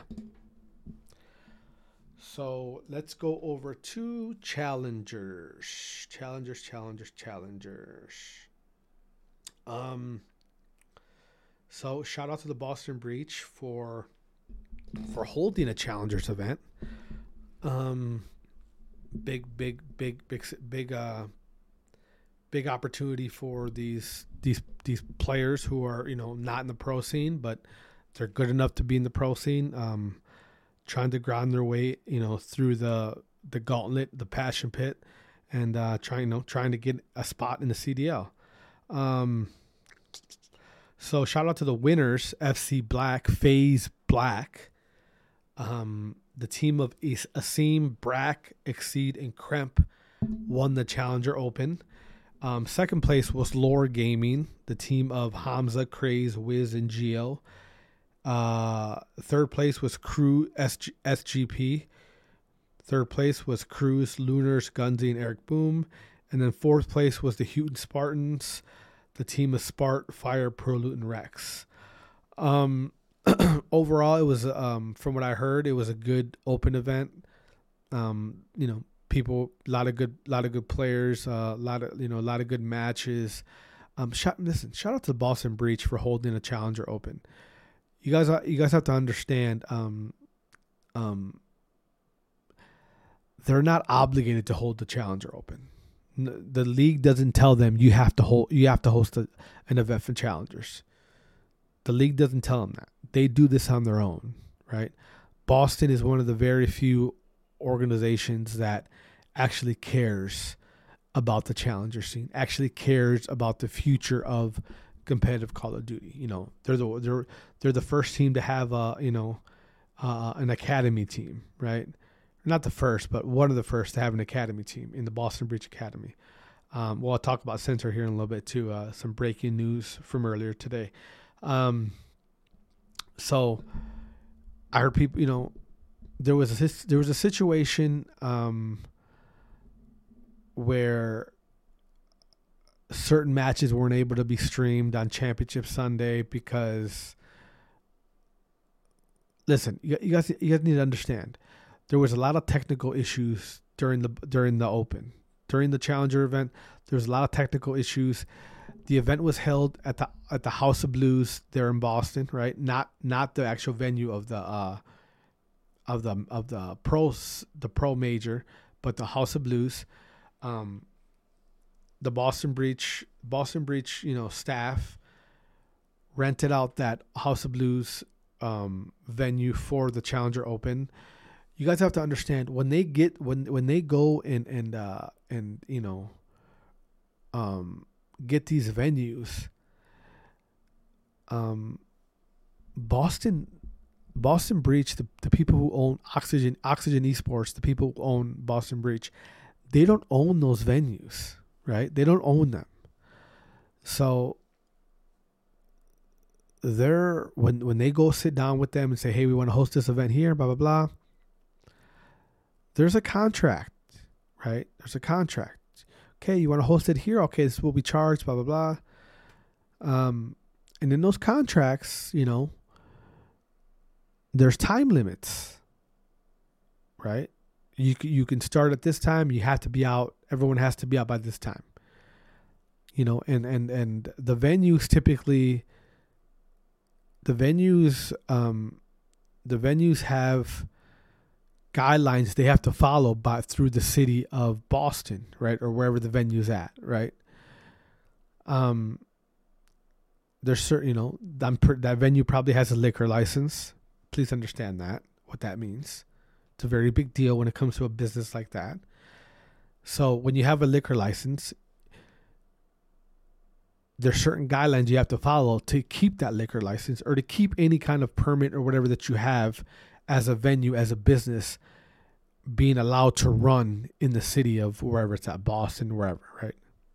So let's go over to challengers, challengers, challengers, challengers. Um, So shout out to the Boston Breach for for holding a challengers event. Um, big, big, big, big, big, uh, big opportunity for these these these players who are, you know, not in the pro scene, but they're good enough to be in the pro scene. Um, trying to grind their way, you know, through the the gauntlet, the passion pit, and uh, trying, you know, trying to get a spot in the C D L. Um, so shout out to the winners, F C Black, FaZe Black. Um, the team of Asim, Brack, Exceed, and Kremp won the Challenger Open. Um, second place was Lore Gaming, the team of Hamza, Craze, Wiz, and Geo. Uh, third place was Crew S G P. Third place was Cruz, Lunars, Gunzy, and Eric Boom. And then fourth place was the Houghton Spartans, the team of Spart, Fire, Prolut, and Rex. Um, overall, it was, um, from what I heard, it was a good open event. Um, you know, people, a lot of good, lot of good players, a uh, lot of, you know, a lot of good matches. Um, shout, listen, shout out to the Boston Breach for holding a Challenger Open. You guys, you guys have to understand, um, um, they're not obligated to hold the Challenger Open. The league doesn't tell them you have to hold, you have to host a, an event for challengers. The league doesn't tell them that. They do this on their own, right? Boston is one of the very few organizations that actually cares about the challenger scene, actually cares about the future of competitive Call of Duty. You know, they're the they're they're the first team to have a you know uh, an academy team, right? Not the first, but one of the first to have an academy team in the Boston Breach Academy. Um, well, I'll talk about Center here in a little bit too. Uh, some breaking news from earlier today. Um, so I heard people, you know, there was a there was a situation um, where certain matches weren't able to be streamed on Championship Sunday because, listen, you, you guys, you guys need to understand, there was a lot of technical issues during the during the Open, during the Challenger event. There was a lot of technical issues. The event was held at the at the House of Blues there in Boston, right? Not not the actual venue of the uh, of the of the pros the pro major, but the House of Blues. Um, the Boston Breach Boston Breach, you know, staff rented out that House of Blues um, venue for the Challenger Open. You guys have to understand when they get when when they go and and uh, and you know um, get these venues. Um, Boston Boston Breach, the, the people who own Oxygen Oxygen Esports, the people who own Boston Breach, they don't own those venues, right? They don't own them. So they're when when they go sit down with them and say, hey, we want to host this event here, blah blah blah. There's a contract, right? There's a contract. Okay, you want to host it here? Okay, this will be charged, blah, blah, blah. Um, and in those contracts, you know, there's time limits, right? You, you can start at this time. You have to be out. Everyone has to be out by this time. You know, and, and, and the venues typically, the venues, um, the venues have guidelines they have to follow by through the city of Boston, right, or wherever the venue's at, right? Um, there's certain, you know, I'm per, that venue probably has a liquor license. Please understand that what that means. It's a very big deal when it comes to a business like that. So when you have a liquor license, there's certain guidelines you have to follow to keep that liquor license or to keep any kind of permit or whatever that you have as a venue, as a business, being allowed to run in the city of wherever it's at, Boston, wherever, right?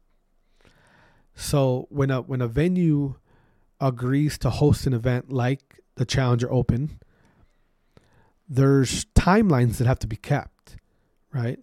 So when a when a venue agrees to host an event like the Challenger Open, there's timelines that have to be kept, right?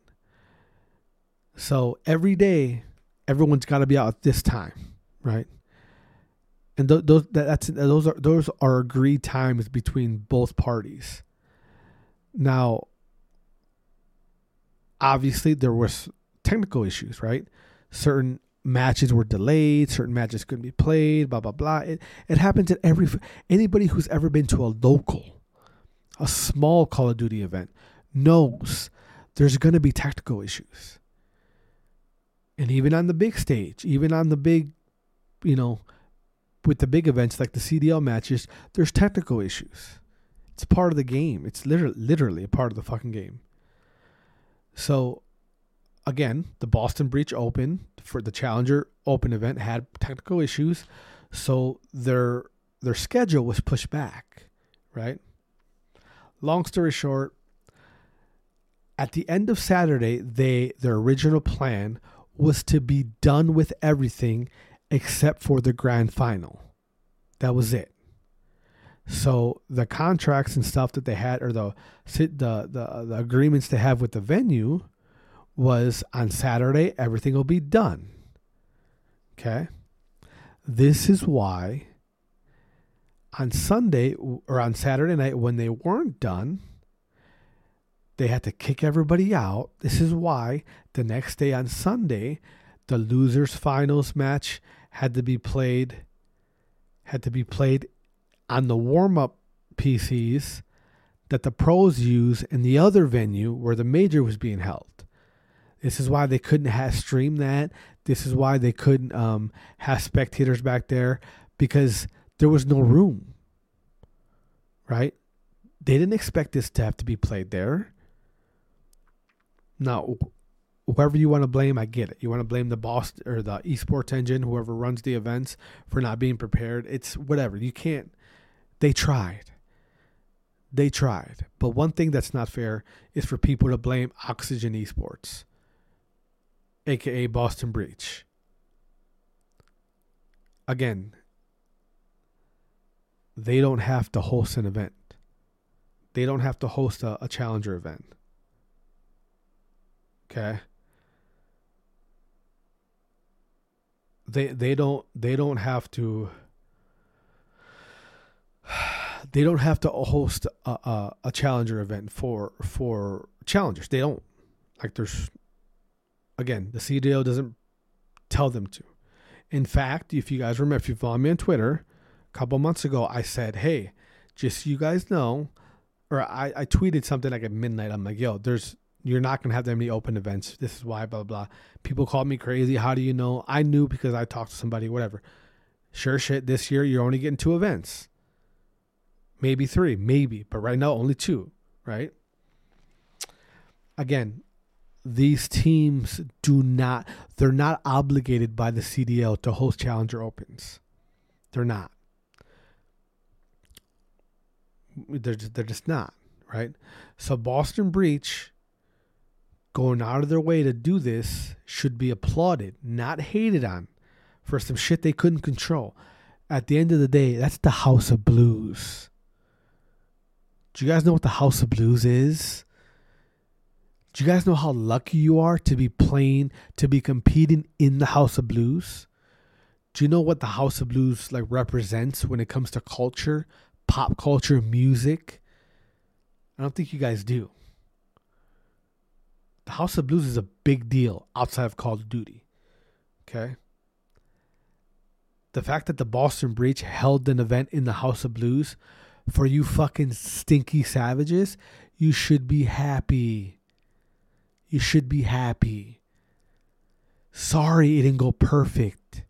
So every day, everyone's got to be out at this time, right? And th- those that, that's those are those are agreed times between both parties. Now, obviously, there was technical issues, right? Certain matches were delayed, certain matches couldn't be played, blah, blah, blah. It, it happens at every, anybody who's ever been to a local, a small Call of Duty event knows there's going to be technical issues. And even on the big stage, even on the big, you know, with the big events like the C D L matches, there's technical issues. It's part of the game. It's literally, literally a part of the fucking game. So, again, the Boston Breach Open for the Challenger Open event had technical issues, so their their schedule was pushed back, right? Long story short, at the end of Saturday, they their original plan was to be done with everything except for the grand final. That was it. So the contracts and stuff that they had, or the the the, the agreements they have with the venue, was on Saturday everything will be done. Okay, this is why on Sunday or on Saturday night when they weren't done, they had to kick everybody out. This is why the next day on Sunday, the losers finals match had to be played, had to be played on the warm-up P Cs that the pros use in the other venue where the major was being held. This is why they couldn't have streamed that. This is why they couldn't um, have spectators back there, because there was no room, right? They didn't expect this to have to be played there. Now, whoever you want to blame, I get it. You want to blame the boss or the esports engine, whoever runs the events, for not being prepared. It's whatever. You can't. They tried. They tried. But one thing that's not fair is for people to blame Oxygen Esports, a k a. Boston Breach. Again, they don't have to host an event. They don't have to host a, a challenger event. Okay? They they don't they don't have to they don't have to host a, a, a challenger event for for challengers. They don't. Like, there's, again, the C D L doesn't tell them to. In fact, if you guys remember, if you follow me on Twitter, a couple months ago, I said, hey, just so you guys know, or I, I tweeted something like at midnight. I'm like, yo, there's you're not going to have that many open events. This is why, blah, blah, blah. People called me crazy. How do you know? I knew because I talked to somebody, whatever. Sure shit, this year you're only getting two events. Maybe three, maybe. But right now, only two, right? Again, these teams do not, they're not obligated by the C D L to host Challenger Opens. They're not. They're just, they're just not, right? So Boston Breach, going out of their way to do this, should be applauded, not hated on for some shit they couldn't control. At the end of the day, that's the House of Blues. Do you guys know what the House of Blues is? Do you guys know how lucky you are to be playing, to be competing in the House of Blues? Do you know what the House of Blues like represents when it comes to culture, pop culture, music? I don't think you guys do. The House of Blues is a big deal outside of Call of Duty. Okay? The fact that the Boston Breach held an event in the House of Blues, for you fucking stinky savages, you should be happy. You should be happy. Sorry it didn't go perfect.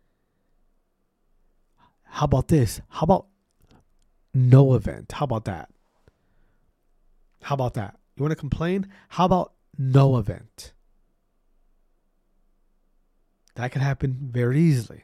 How about this? How about no event? How about that? How about that? You want to complain? How about no event? That could happen very easily.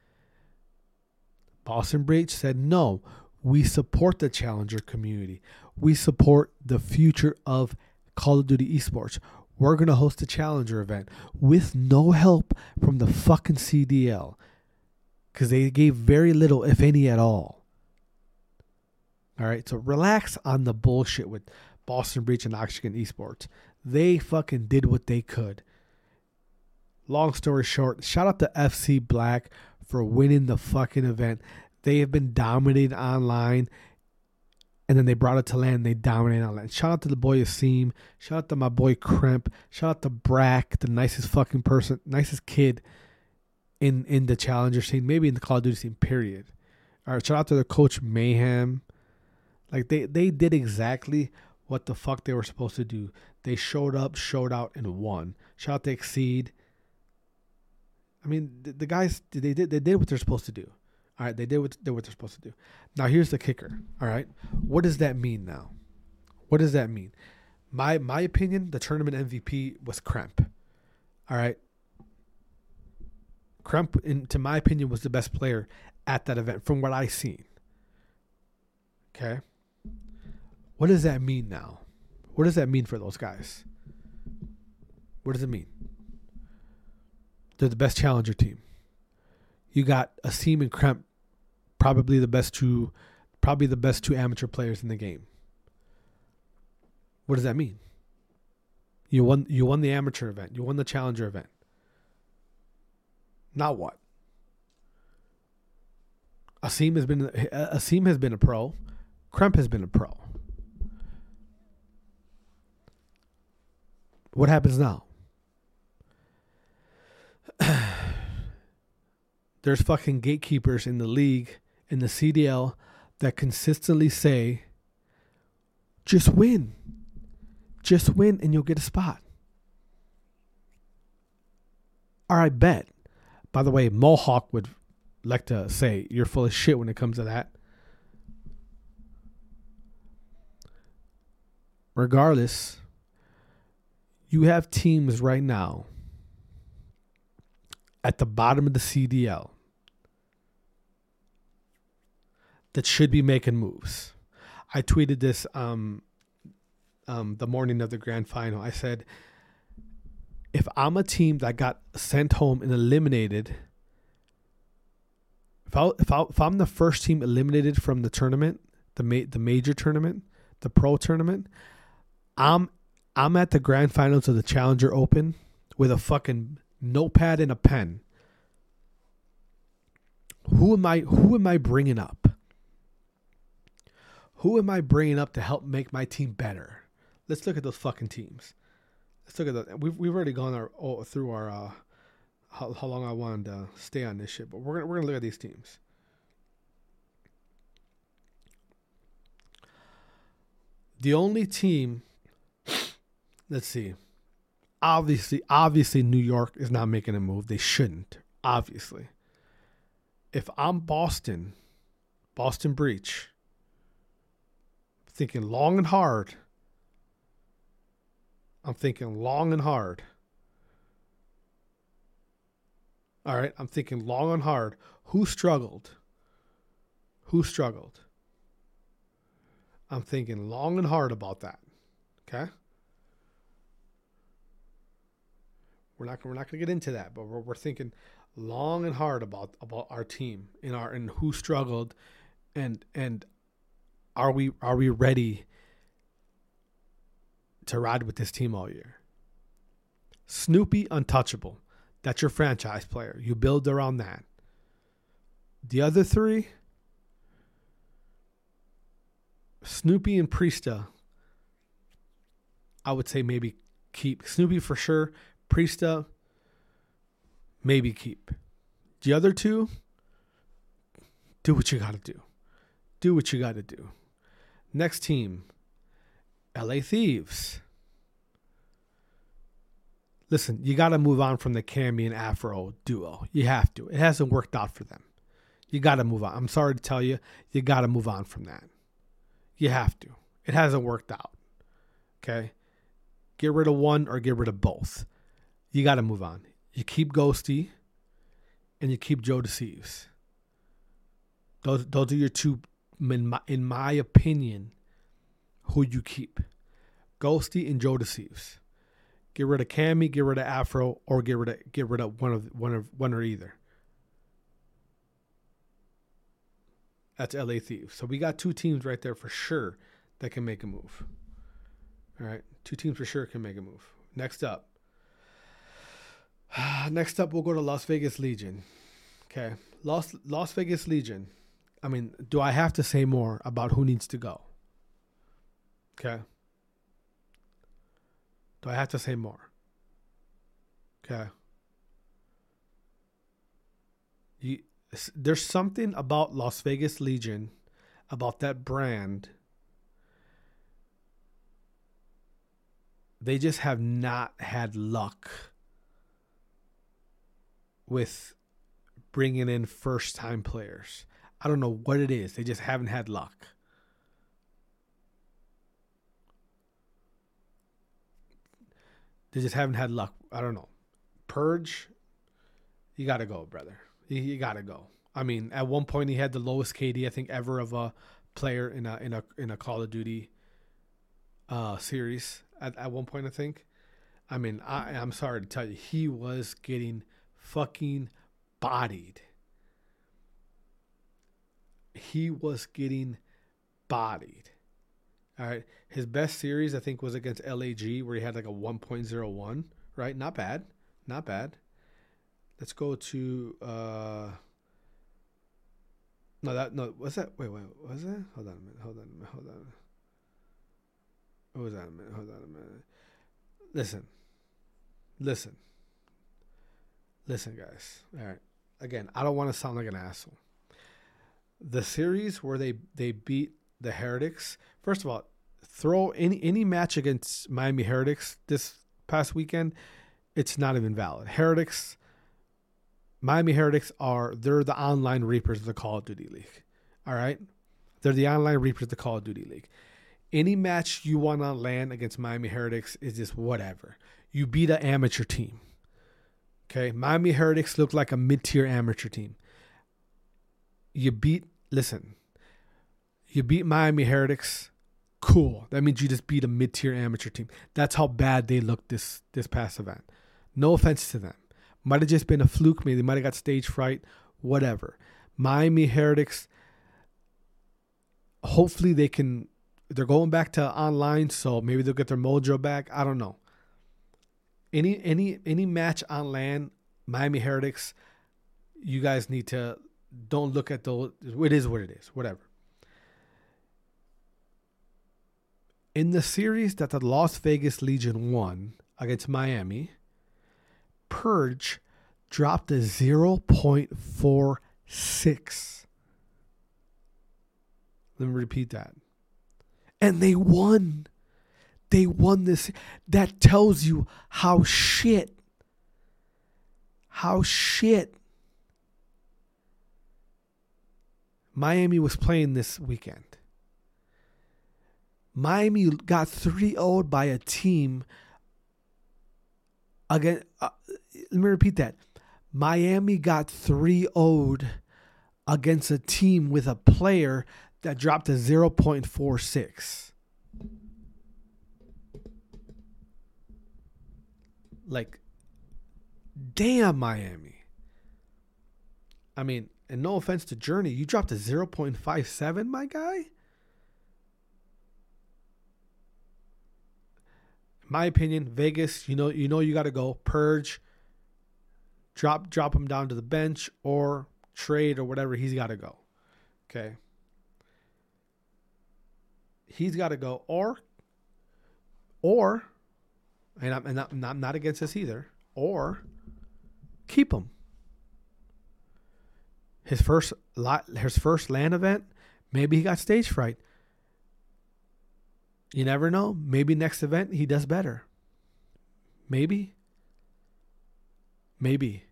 Boston Breach said, no, we support the challenger community. We support the future of Call of Duty esports. We're going to host a challenger event with no help from the fucking C D L, because they gave very little, if any at all. All right, so relax on the bullshit with Boston Breach and Oxygen Esports. They fucking did what they could. Long story short, shout out to F C Black for winning the fucking event. They have been dominating online, and then they brought it to land. They dominated online. Shout out to the boy Asim. Shout out to my boy Kremp. Shout out to Brack, the nicest fucking person, nicest kid in in the challenger scene, maybe in the Call of Duty scene, period. All right, shout out to the coach Mayhem. Like they they did exactly what the fuck they were supposed to do. They showed up, showed out, and won. Shout out to Exceed. I mean, the, the guys they did they did what they're supposed to do. All right, they did what, did what they're supposed to do. Now here's the kicker. All right, what does that mean now? What does that mean? My my opinion, the tournament M V P was Kremp. All right. Kremp, in, to my opinion, was the best player at that event from what I seen. Okay. What does that mean now? What does that mean for those guys? What does it mean? They're the best challenger team. You got Asim and Kremp, probably the best two, probably the best two amateur players in the game. What does that mean? You won. You won the amateur event. You won the challenger event. Now what? Asim has been Asim has been a pro. Kremp has been a pro. What happens now? There's fucking gatekeepers in the league, in the C D L, that consistently say, just win. Just win and you'll get a spot. All right, bet. By the way, Mohawk would like to say you're full of shit when it comes to that. Regardless, you have teams right now at the bottom of the C D L that should be making moves. I tweeted this um, um, the morning of the grand final. I said, if I'm a team that got sent home and eliminated, if, I, if, I, if I'm the first team eliminated from the tournament, the ma- the major tournament, the pro tournament, I'm I'm at the grand finals of the Challenger Open with a fucking notepad and a pen. Who am I? Who am I bringing up? Who am I bringing up to help make my team better? Let's look at those fucking teams. Let's look at that. We've we've already gone our oh, through our uh, how how long I wanted to stay on this shit, but we're gonna we're gonna look at these teams. The only team. Let's see. Obviously, obviously, New York is not making a move. They shouldn't. Obviously, if I'm Boston, Boston Breach, thinking long and hard. I'm thinking long and hard. All right, I'm thinking long and hard. Who struggled? Who struggled? I'm thinking long and hard about that. Okay? We're not we're not going to get into that, but we're we're thinking long and hard about about our team and our and who struggled, and and are we are we ready to ride with this team all year? Snoopy, untouchable. That's your franchise player. You build around that. The other three, Snoopy and Priesta, I would say maybe keep. Snoopy for sure. Priesta, maybe keep. The other two, do what you got to do. Do what you got to do. Next team, L A Thieves. Listen, you got to move on from the Cammy and Afro duo. You have to. It hasn't worked out for them. You got to move on. I'm sorry to tell you, you got to move on from that. You have to. It hasn't worked out. Okay? Get rid of one or get rid of both. You got to move on. You keep Ghosty and you keep Joe Deceives. Those those are your two, in my, in my opinion, who you keep. Ghosty and Joe Deceives. Get rid of Cammy, get rid of Afro, or get rid of get rid of one of one of one or either. That's L A Thieves. So we got two teams right there for sure that can make a move. All right, two teams for sure can make a move. Next up. Next up, we'll go to Las Vegas Legion. Okay, Las Las Vegas Legion. I mean, do I have to say more about who needs to go? Okay. Do I have to say more? Okay. You, there's something about Las Vegas Legion, about that brand. They just have not had luck with bringing in first-time players. I don't know what it is. They just haven't had luck. They just haven't had luck. I don't know. Purge, you got to go, brother. You, you got to go. I mean, at one point he had the lowest K D I think ever of a player in a in a in a Call of Duty uh, series. At at one point, I think. I mean, I I'm sorry to tell you, he was getting fucking bodied. He was getting bodied. All right. His best series, I think, was against L A G, where he had like a one point oh one, right? Not bad. Not bad. Let's go to, uh, no, that, no, what's that? Wait, wait, was that? Hold on a minute. Hold on a minute. Hold on. What was that a minute? Hold on a minute. Listen. Listen. Listen, guys. All right. Again, I don't want to sound like an asshole. The series where they, they beat the Heretics, first of all, throw any any match against Miami Heretics this past weekend, it's not even valid. Heretics, Miami Heretics are, they're the online reapers of the Call of Duty League. All right? They're the online reapers of the Call of Duty League. Any match you want on land against Miami Heretics is just whatever. You beat an amateur team. Okay? Miami Heretics look like a mid-tier amateur team. You beat, listen, you beat Miami Heretics, cool. That means you just beat a mid-tier amateur team. That's how bad they looked this this past event. No offense to them. Might have just been a fluke. Maybe they might have got stage fright, whatever. Miami Heretics, hopefully they can, they're going back to online, so maybe they'll get their mojo back. I don't know. Any any any match on land, Miami Heretics, you guys need to, don't look at those. It is what it is. Whatever. In the series that the Las Vegas Legion won against Miami, Purge dropped a zero point four six. Let me repeat that. And they won. They won this. That tells you how shit. How shit Miami was playing this weekend. Miami got three oh'd by a team. Again, uh, let me repeat that. Miami got three oh'd against a team with a player that dropped a zero point four six. Like, damn, Miami. I mean, and no offense to Journey, you dropped a zero point five seven, my guy? My opinion, Vegas, you know, you know, you got to go Purge, drop, drop him down to the bench, or trade or whatever. He's got to go. Okay, he's got to go, or, or, and I'm, and I'm not, I'm not against this either. Or keep him. His first, his first LAN event, maybe he got stage fright. You never know. Maybe next event he does better. Maybe. Maybe.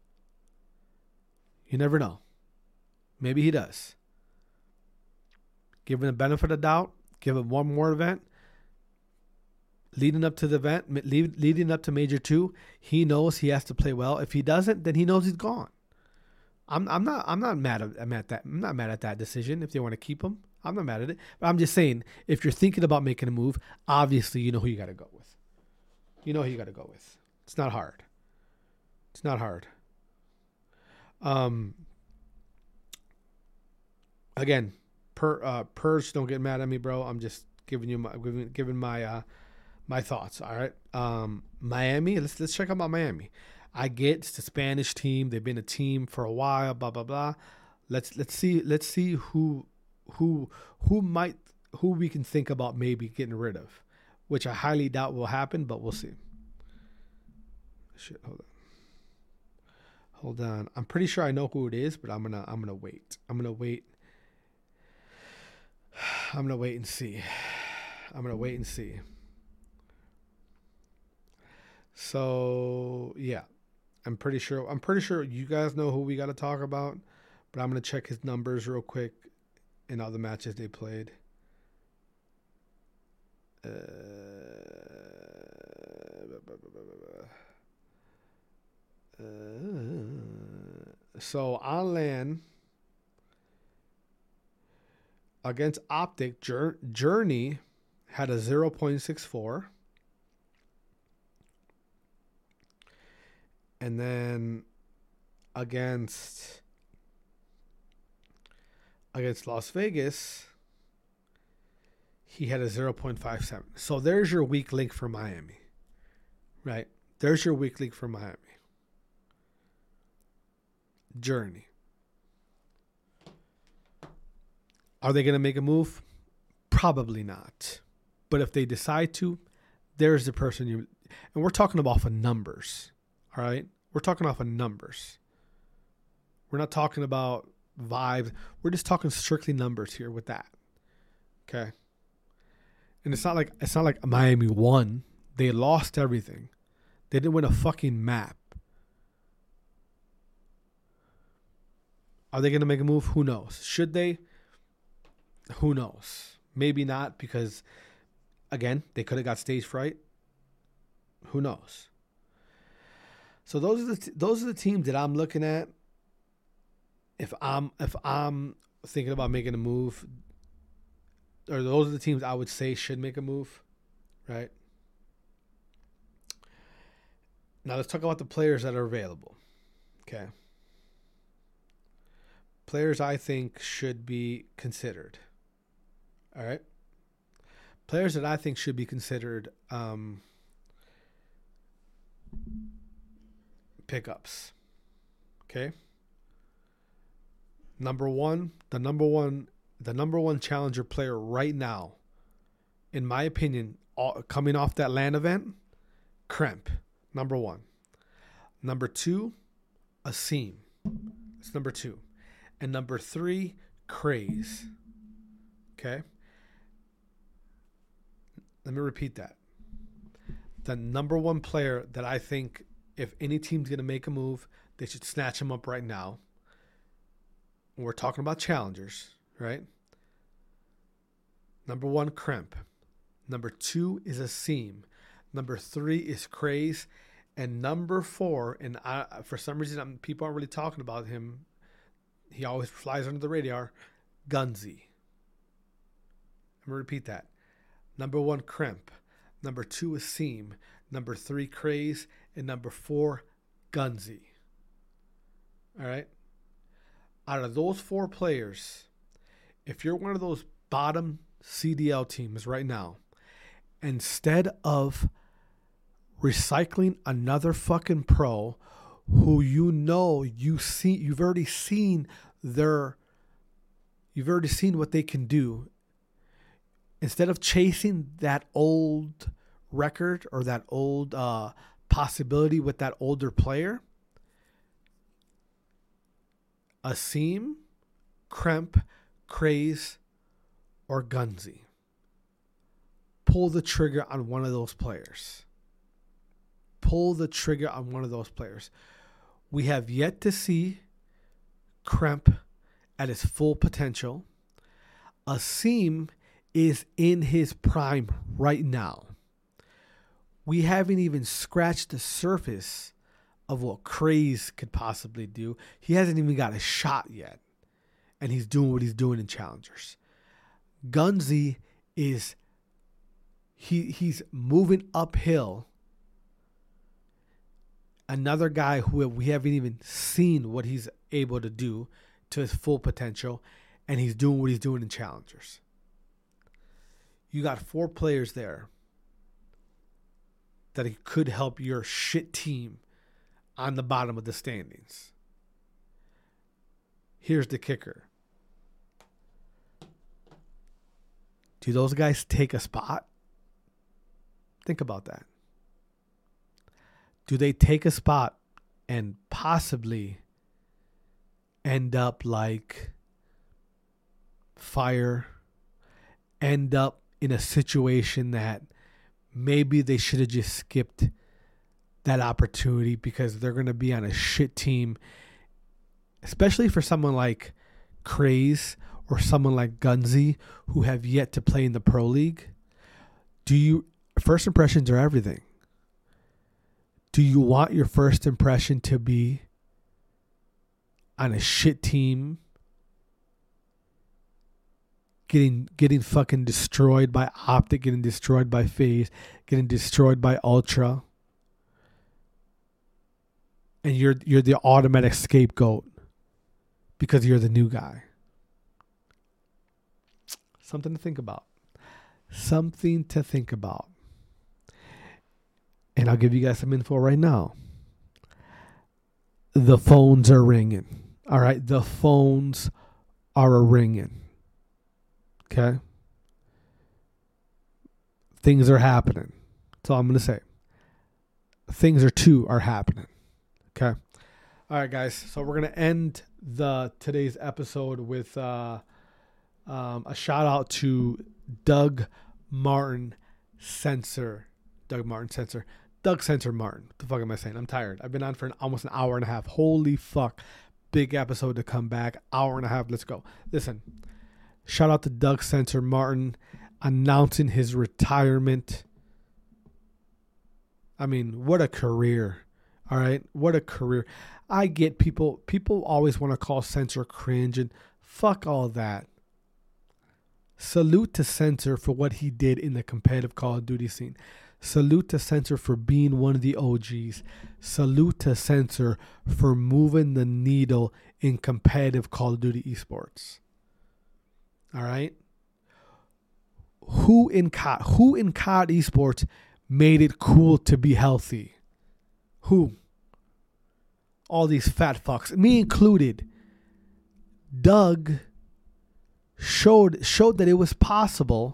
You never know. Maybe he does. Give him the benefit of the doubt. Give him one more event. Leading up to the event, lead, leading up to Major Two, he knows he has to play well. If he doesn't, then he knows he's gone. I'm I'm not I'm not mad at, I'm at that. I'm not mad at that decision. If they want to keep him, I'm not mad at it. But I'm just saying, if you're thinking about making a move, obviously you know who you got to go with. You know who you got to go with. It's not hard. It's not hard. Um. Again, per uh, Purge, don't get mad at me, bro. I'm just giving you my giving, giving my uh, my thoughts. All right. Um, Miami. Let's let's check out Miami. I get it's the Spanish team. They've been a team for a while. Blah blah blah. Let's let's see let's see who who who might who we can think about maybe getting rid of, which I highly doubt will happen, but we'll see. Shit, hold on. Hold on. I'm pretty sure I know who it is, but I'm gonna I'm gonna wait. I'm gonna wait. I'm gonna wait and see. I'm gonna wait and see. So yeah, I'm pretty sure. I'm pretty sure you guys know who we got to talk about, but I'm gonna check his numbers real quick in all the matches they played. Uh, uh, so on land against Optic, Jour- Journey had a zero point six four. And then against against Las Vegas, he had a zero point five seven. So there's your weak link for Miami. Right? There's your weak link for Miami. Journey. Are they going to make a move? Probably not. But if they decide to, there's the person you... And we're talking about for numbers. All right? We're talking off of numbers. We're not talking about vibes. We're just talking strictly numbers here with that. Okay? And it's not like it's not like Miami won. They lost everything. They didn't win a fucking map. Are they going to make a move? Who knows? Should they? Who knows? Maybe not, because again, they could have got stage fright. Who knows? So those are the t- those are the teams that I'm looking at. If I'm if I'm thinking about making a move, or those are the teams I would say should make a move, right? Now let's talk about the players that are available. Okay. Players I think should be considered. All right. Players that I think should be considered um, pickups. Okay. Number one, the number one, the number one challenger player right now, in my opinion, all, coming off that LAN event, Kremp, number one. Number two, Asim. It's number two. And number three, Craze. Okay. Let me repeat that. The number one player that I think if any team's going to make a move, they should snatch him up right now. We're talking about challengers, right? Number one, Kremp. Number two is Asim. Number three is Craze. And number four, and I, for some reason I'm, people aren't really talking about him. He always flies under the radar. Gunzi. I'm going to repeat that. Number one, Kremp. Number two, Asim. Number three, Craze. And number four, Gunzi. All right? Out of those four players, if you're one of those bottom C D L teams right now, instead of recycling another fucking pro who you know you see, you've already seen their, you've already seen what they can do. Instead of chasing that old record or that old uh, possibility with that older player, Asim, Kremp, Craze, or Gunzi. Pull the trigger on one of those players. Pull the trigger on one of those players. We have yet to see Kremp at his full potential. Asim is in his prime right now. We haven't even scratched the surface of what Craze could possibly do. He hasn't even got a shot yet. And he's doing what he's doing in challengers. Gunzi is he he's moving uphill. Another guy who we haven't even seen what he's able to do to his full potential, and he's doing what he's doing in challengers. You got four players there that could help your shit team on the bottom of the standings. Here's the kicker. Do those guys take a spot? Think about that. Do they take a spot and possibly end up like Fire, end up in a situation that maybe they should have just skipped that opportunity because they're going to be on a shit team, especially for someone like Craze or someone like Gunzy who have yet to play in the Pro League. Do you, first impressions are everything. Do you want your first impression to be on a shit team, getting getting fucking destroyed by Optic, getting destroyed by FaZe, getting destroyed by Ultra, and you're you're the automatic scapegoat because you're the new guy? Something to think about. Something to think about. And I'll give you guys some info right now. The phones are ringing. All right, the phones are a ringing. Okay? Things are happening. That's all I'm going to say. Things are too are happening. Okay? All right, guys. So we're going to end the today's episode with uh, um, a shout out to Doug Martin Sensor. Doug Martin Sensor. Doug Sensor Martin. What the fuck am I saying? I'm tired. I've been on for an, almost an hour and a half. Holy fuck. Big episode to come back. Hour and a half. Let's go. Listen. Shout out to Doug Sensor Martin announcing his retirement. I mean, what a career. All right? What a career. I get people. People always want to call Sensor cringe and fuck all that. Salute to Sensor for what he did in the competitive Call of Duty scene. Salute to Sensor for being one of the O Gs. Salute to Sensor for moving the needle in competitive Call of Duty esports. All right? Who in C O D, who in C O D esports made it cool to be healthy? Who? All these fat fucks, me included. Doug showed showed that it was possible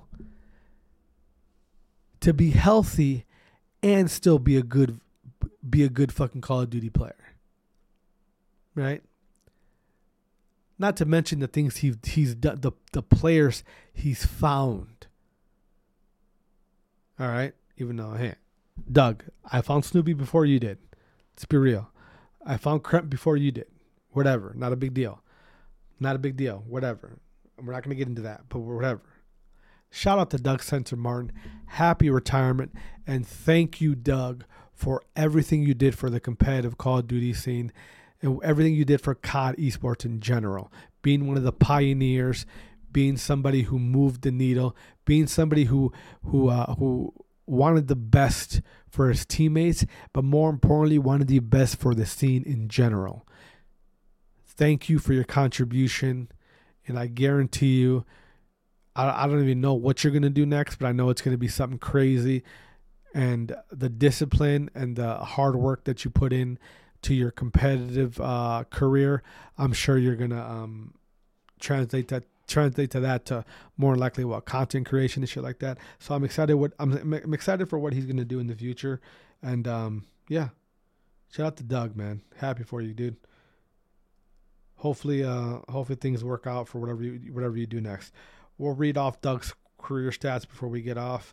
to be healthy and still be a good be a good fucking Call of Duty player. Right? Not to mention the things he he's done, the the players he's found. All right? Even though, hey, Doug, I found Snoopy before you did. Let's be real. I found Kremp before you did. Whatever. Not a big deal. Not a big deal. Whatever. We're not going to get into that, but whatever. Shout out to Doug Sensor Martin. Happy retirement. And thank you, Doug, for everything you did for the competitive Call of Duty scene and everything you did for C O D esports in general. Being one of the pioneers, being somebody who moved the needle, being somebody who who uh, who wanted the best for his teammates, but more importantly, wanted the best for the scene in general. Thank you for your contribution, and I guarantee you, I, I don't even know what you're going to do next, but I know it's going to be something crazy. And the discipline and the hard work that you put in to your competitive uh, career, I'm sure you're going to um, translate that translate to that to more likely what content creation and shit like that. So I'm excited what I'm, I'm excited for what he's going to do in the future. And um, yeah, shout out to Doug, man. Happy for you, dude. Hopefully, uh, hopefully things work out for whatever you whatever you do next. We'll read off Doug's career stats before we get off.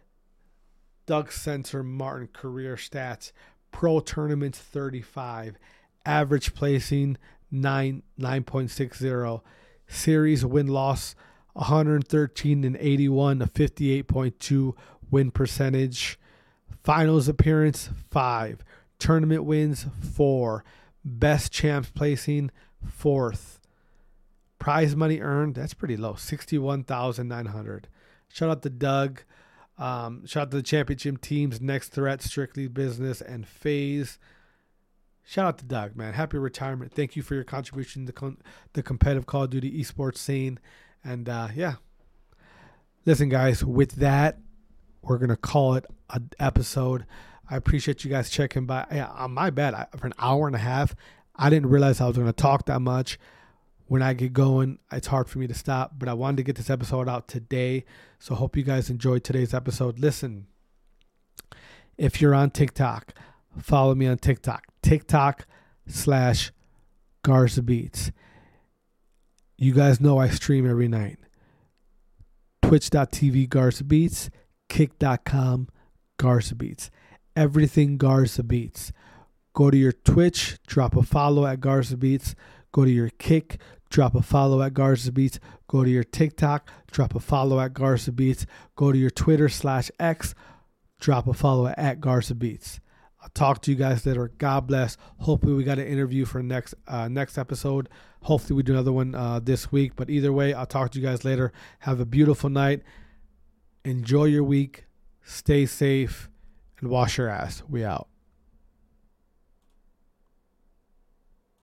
Doug Sensor Martin career stats: pro tournaments thirty-five, average placing nine nine point six zero, series win loss one hundred thirteen and eighty-one, a fifty-eight point two win percentage, finals appearance five, tournament wins four, best champs placing fourth. Prize money earned, that's pretty low, sixty-one thousand nine hundred. Shout out to Doug. Um, shout out to the championship teams, Next Threat, Strictly Business, and FaZe. Shout out to Doug, man. Happy retirement. Thank you for your contribution to con- the competitive Call of Duty esports scene. And uh, yeah. Listen, guys, with that, we're going to call it an episode. I appreciate you guys checking by. Yeah, on my bad, I, for an hour and a half, I didn't realize I was going to talk that much. When I get going, it's hard for me to stop, but I wanted to get this episode out today. So hope you guys enjoyed today's episode. Listen, if you're on TikTok, follow me on TikTok, TikTok slash Garza Beats. You guys know I stream every night. Twitch.tv Garza Beats, Kick dot com Garza Beats. Everything Garza Beats. Go to your Twitch, drop a follow at Garza Beats. Go to your Kick, drop a follow at Garza Beats. Go to your TikTok, drop a follow at Garza Beats. Go to your Twitter slash X, drop a follow at Garza Beats. I'll talk to you guys later. God bless. Hopefully we got an interview for next uh, next episode. Hopefully we do another one uh, this week. But either way, I'll talk to you guys later. Have a beautiful night. Enjoy your week. Stay safe. And wash your ass. We out.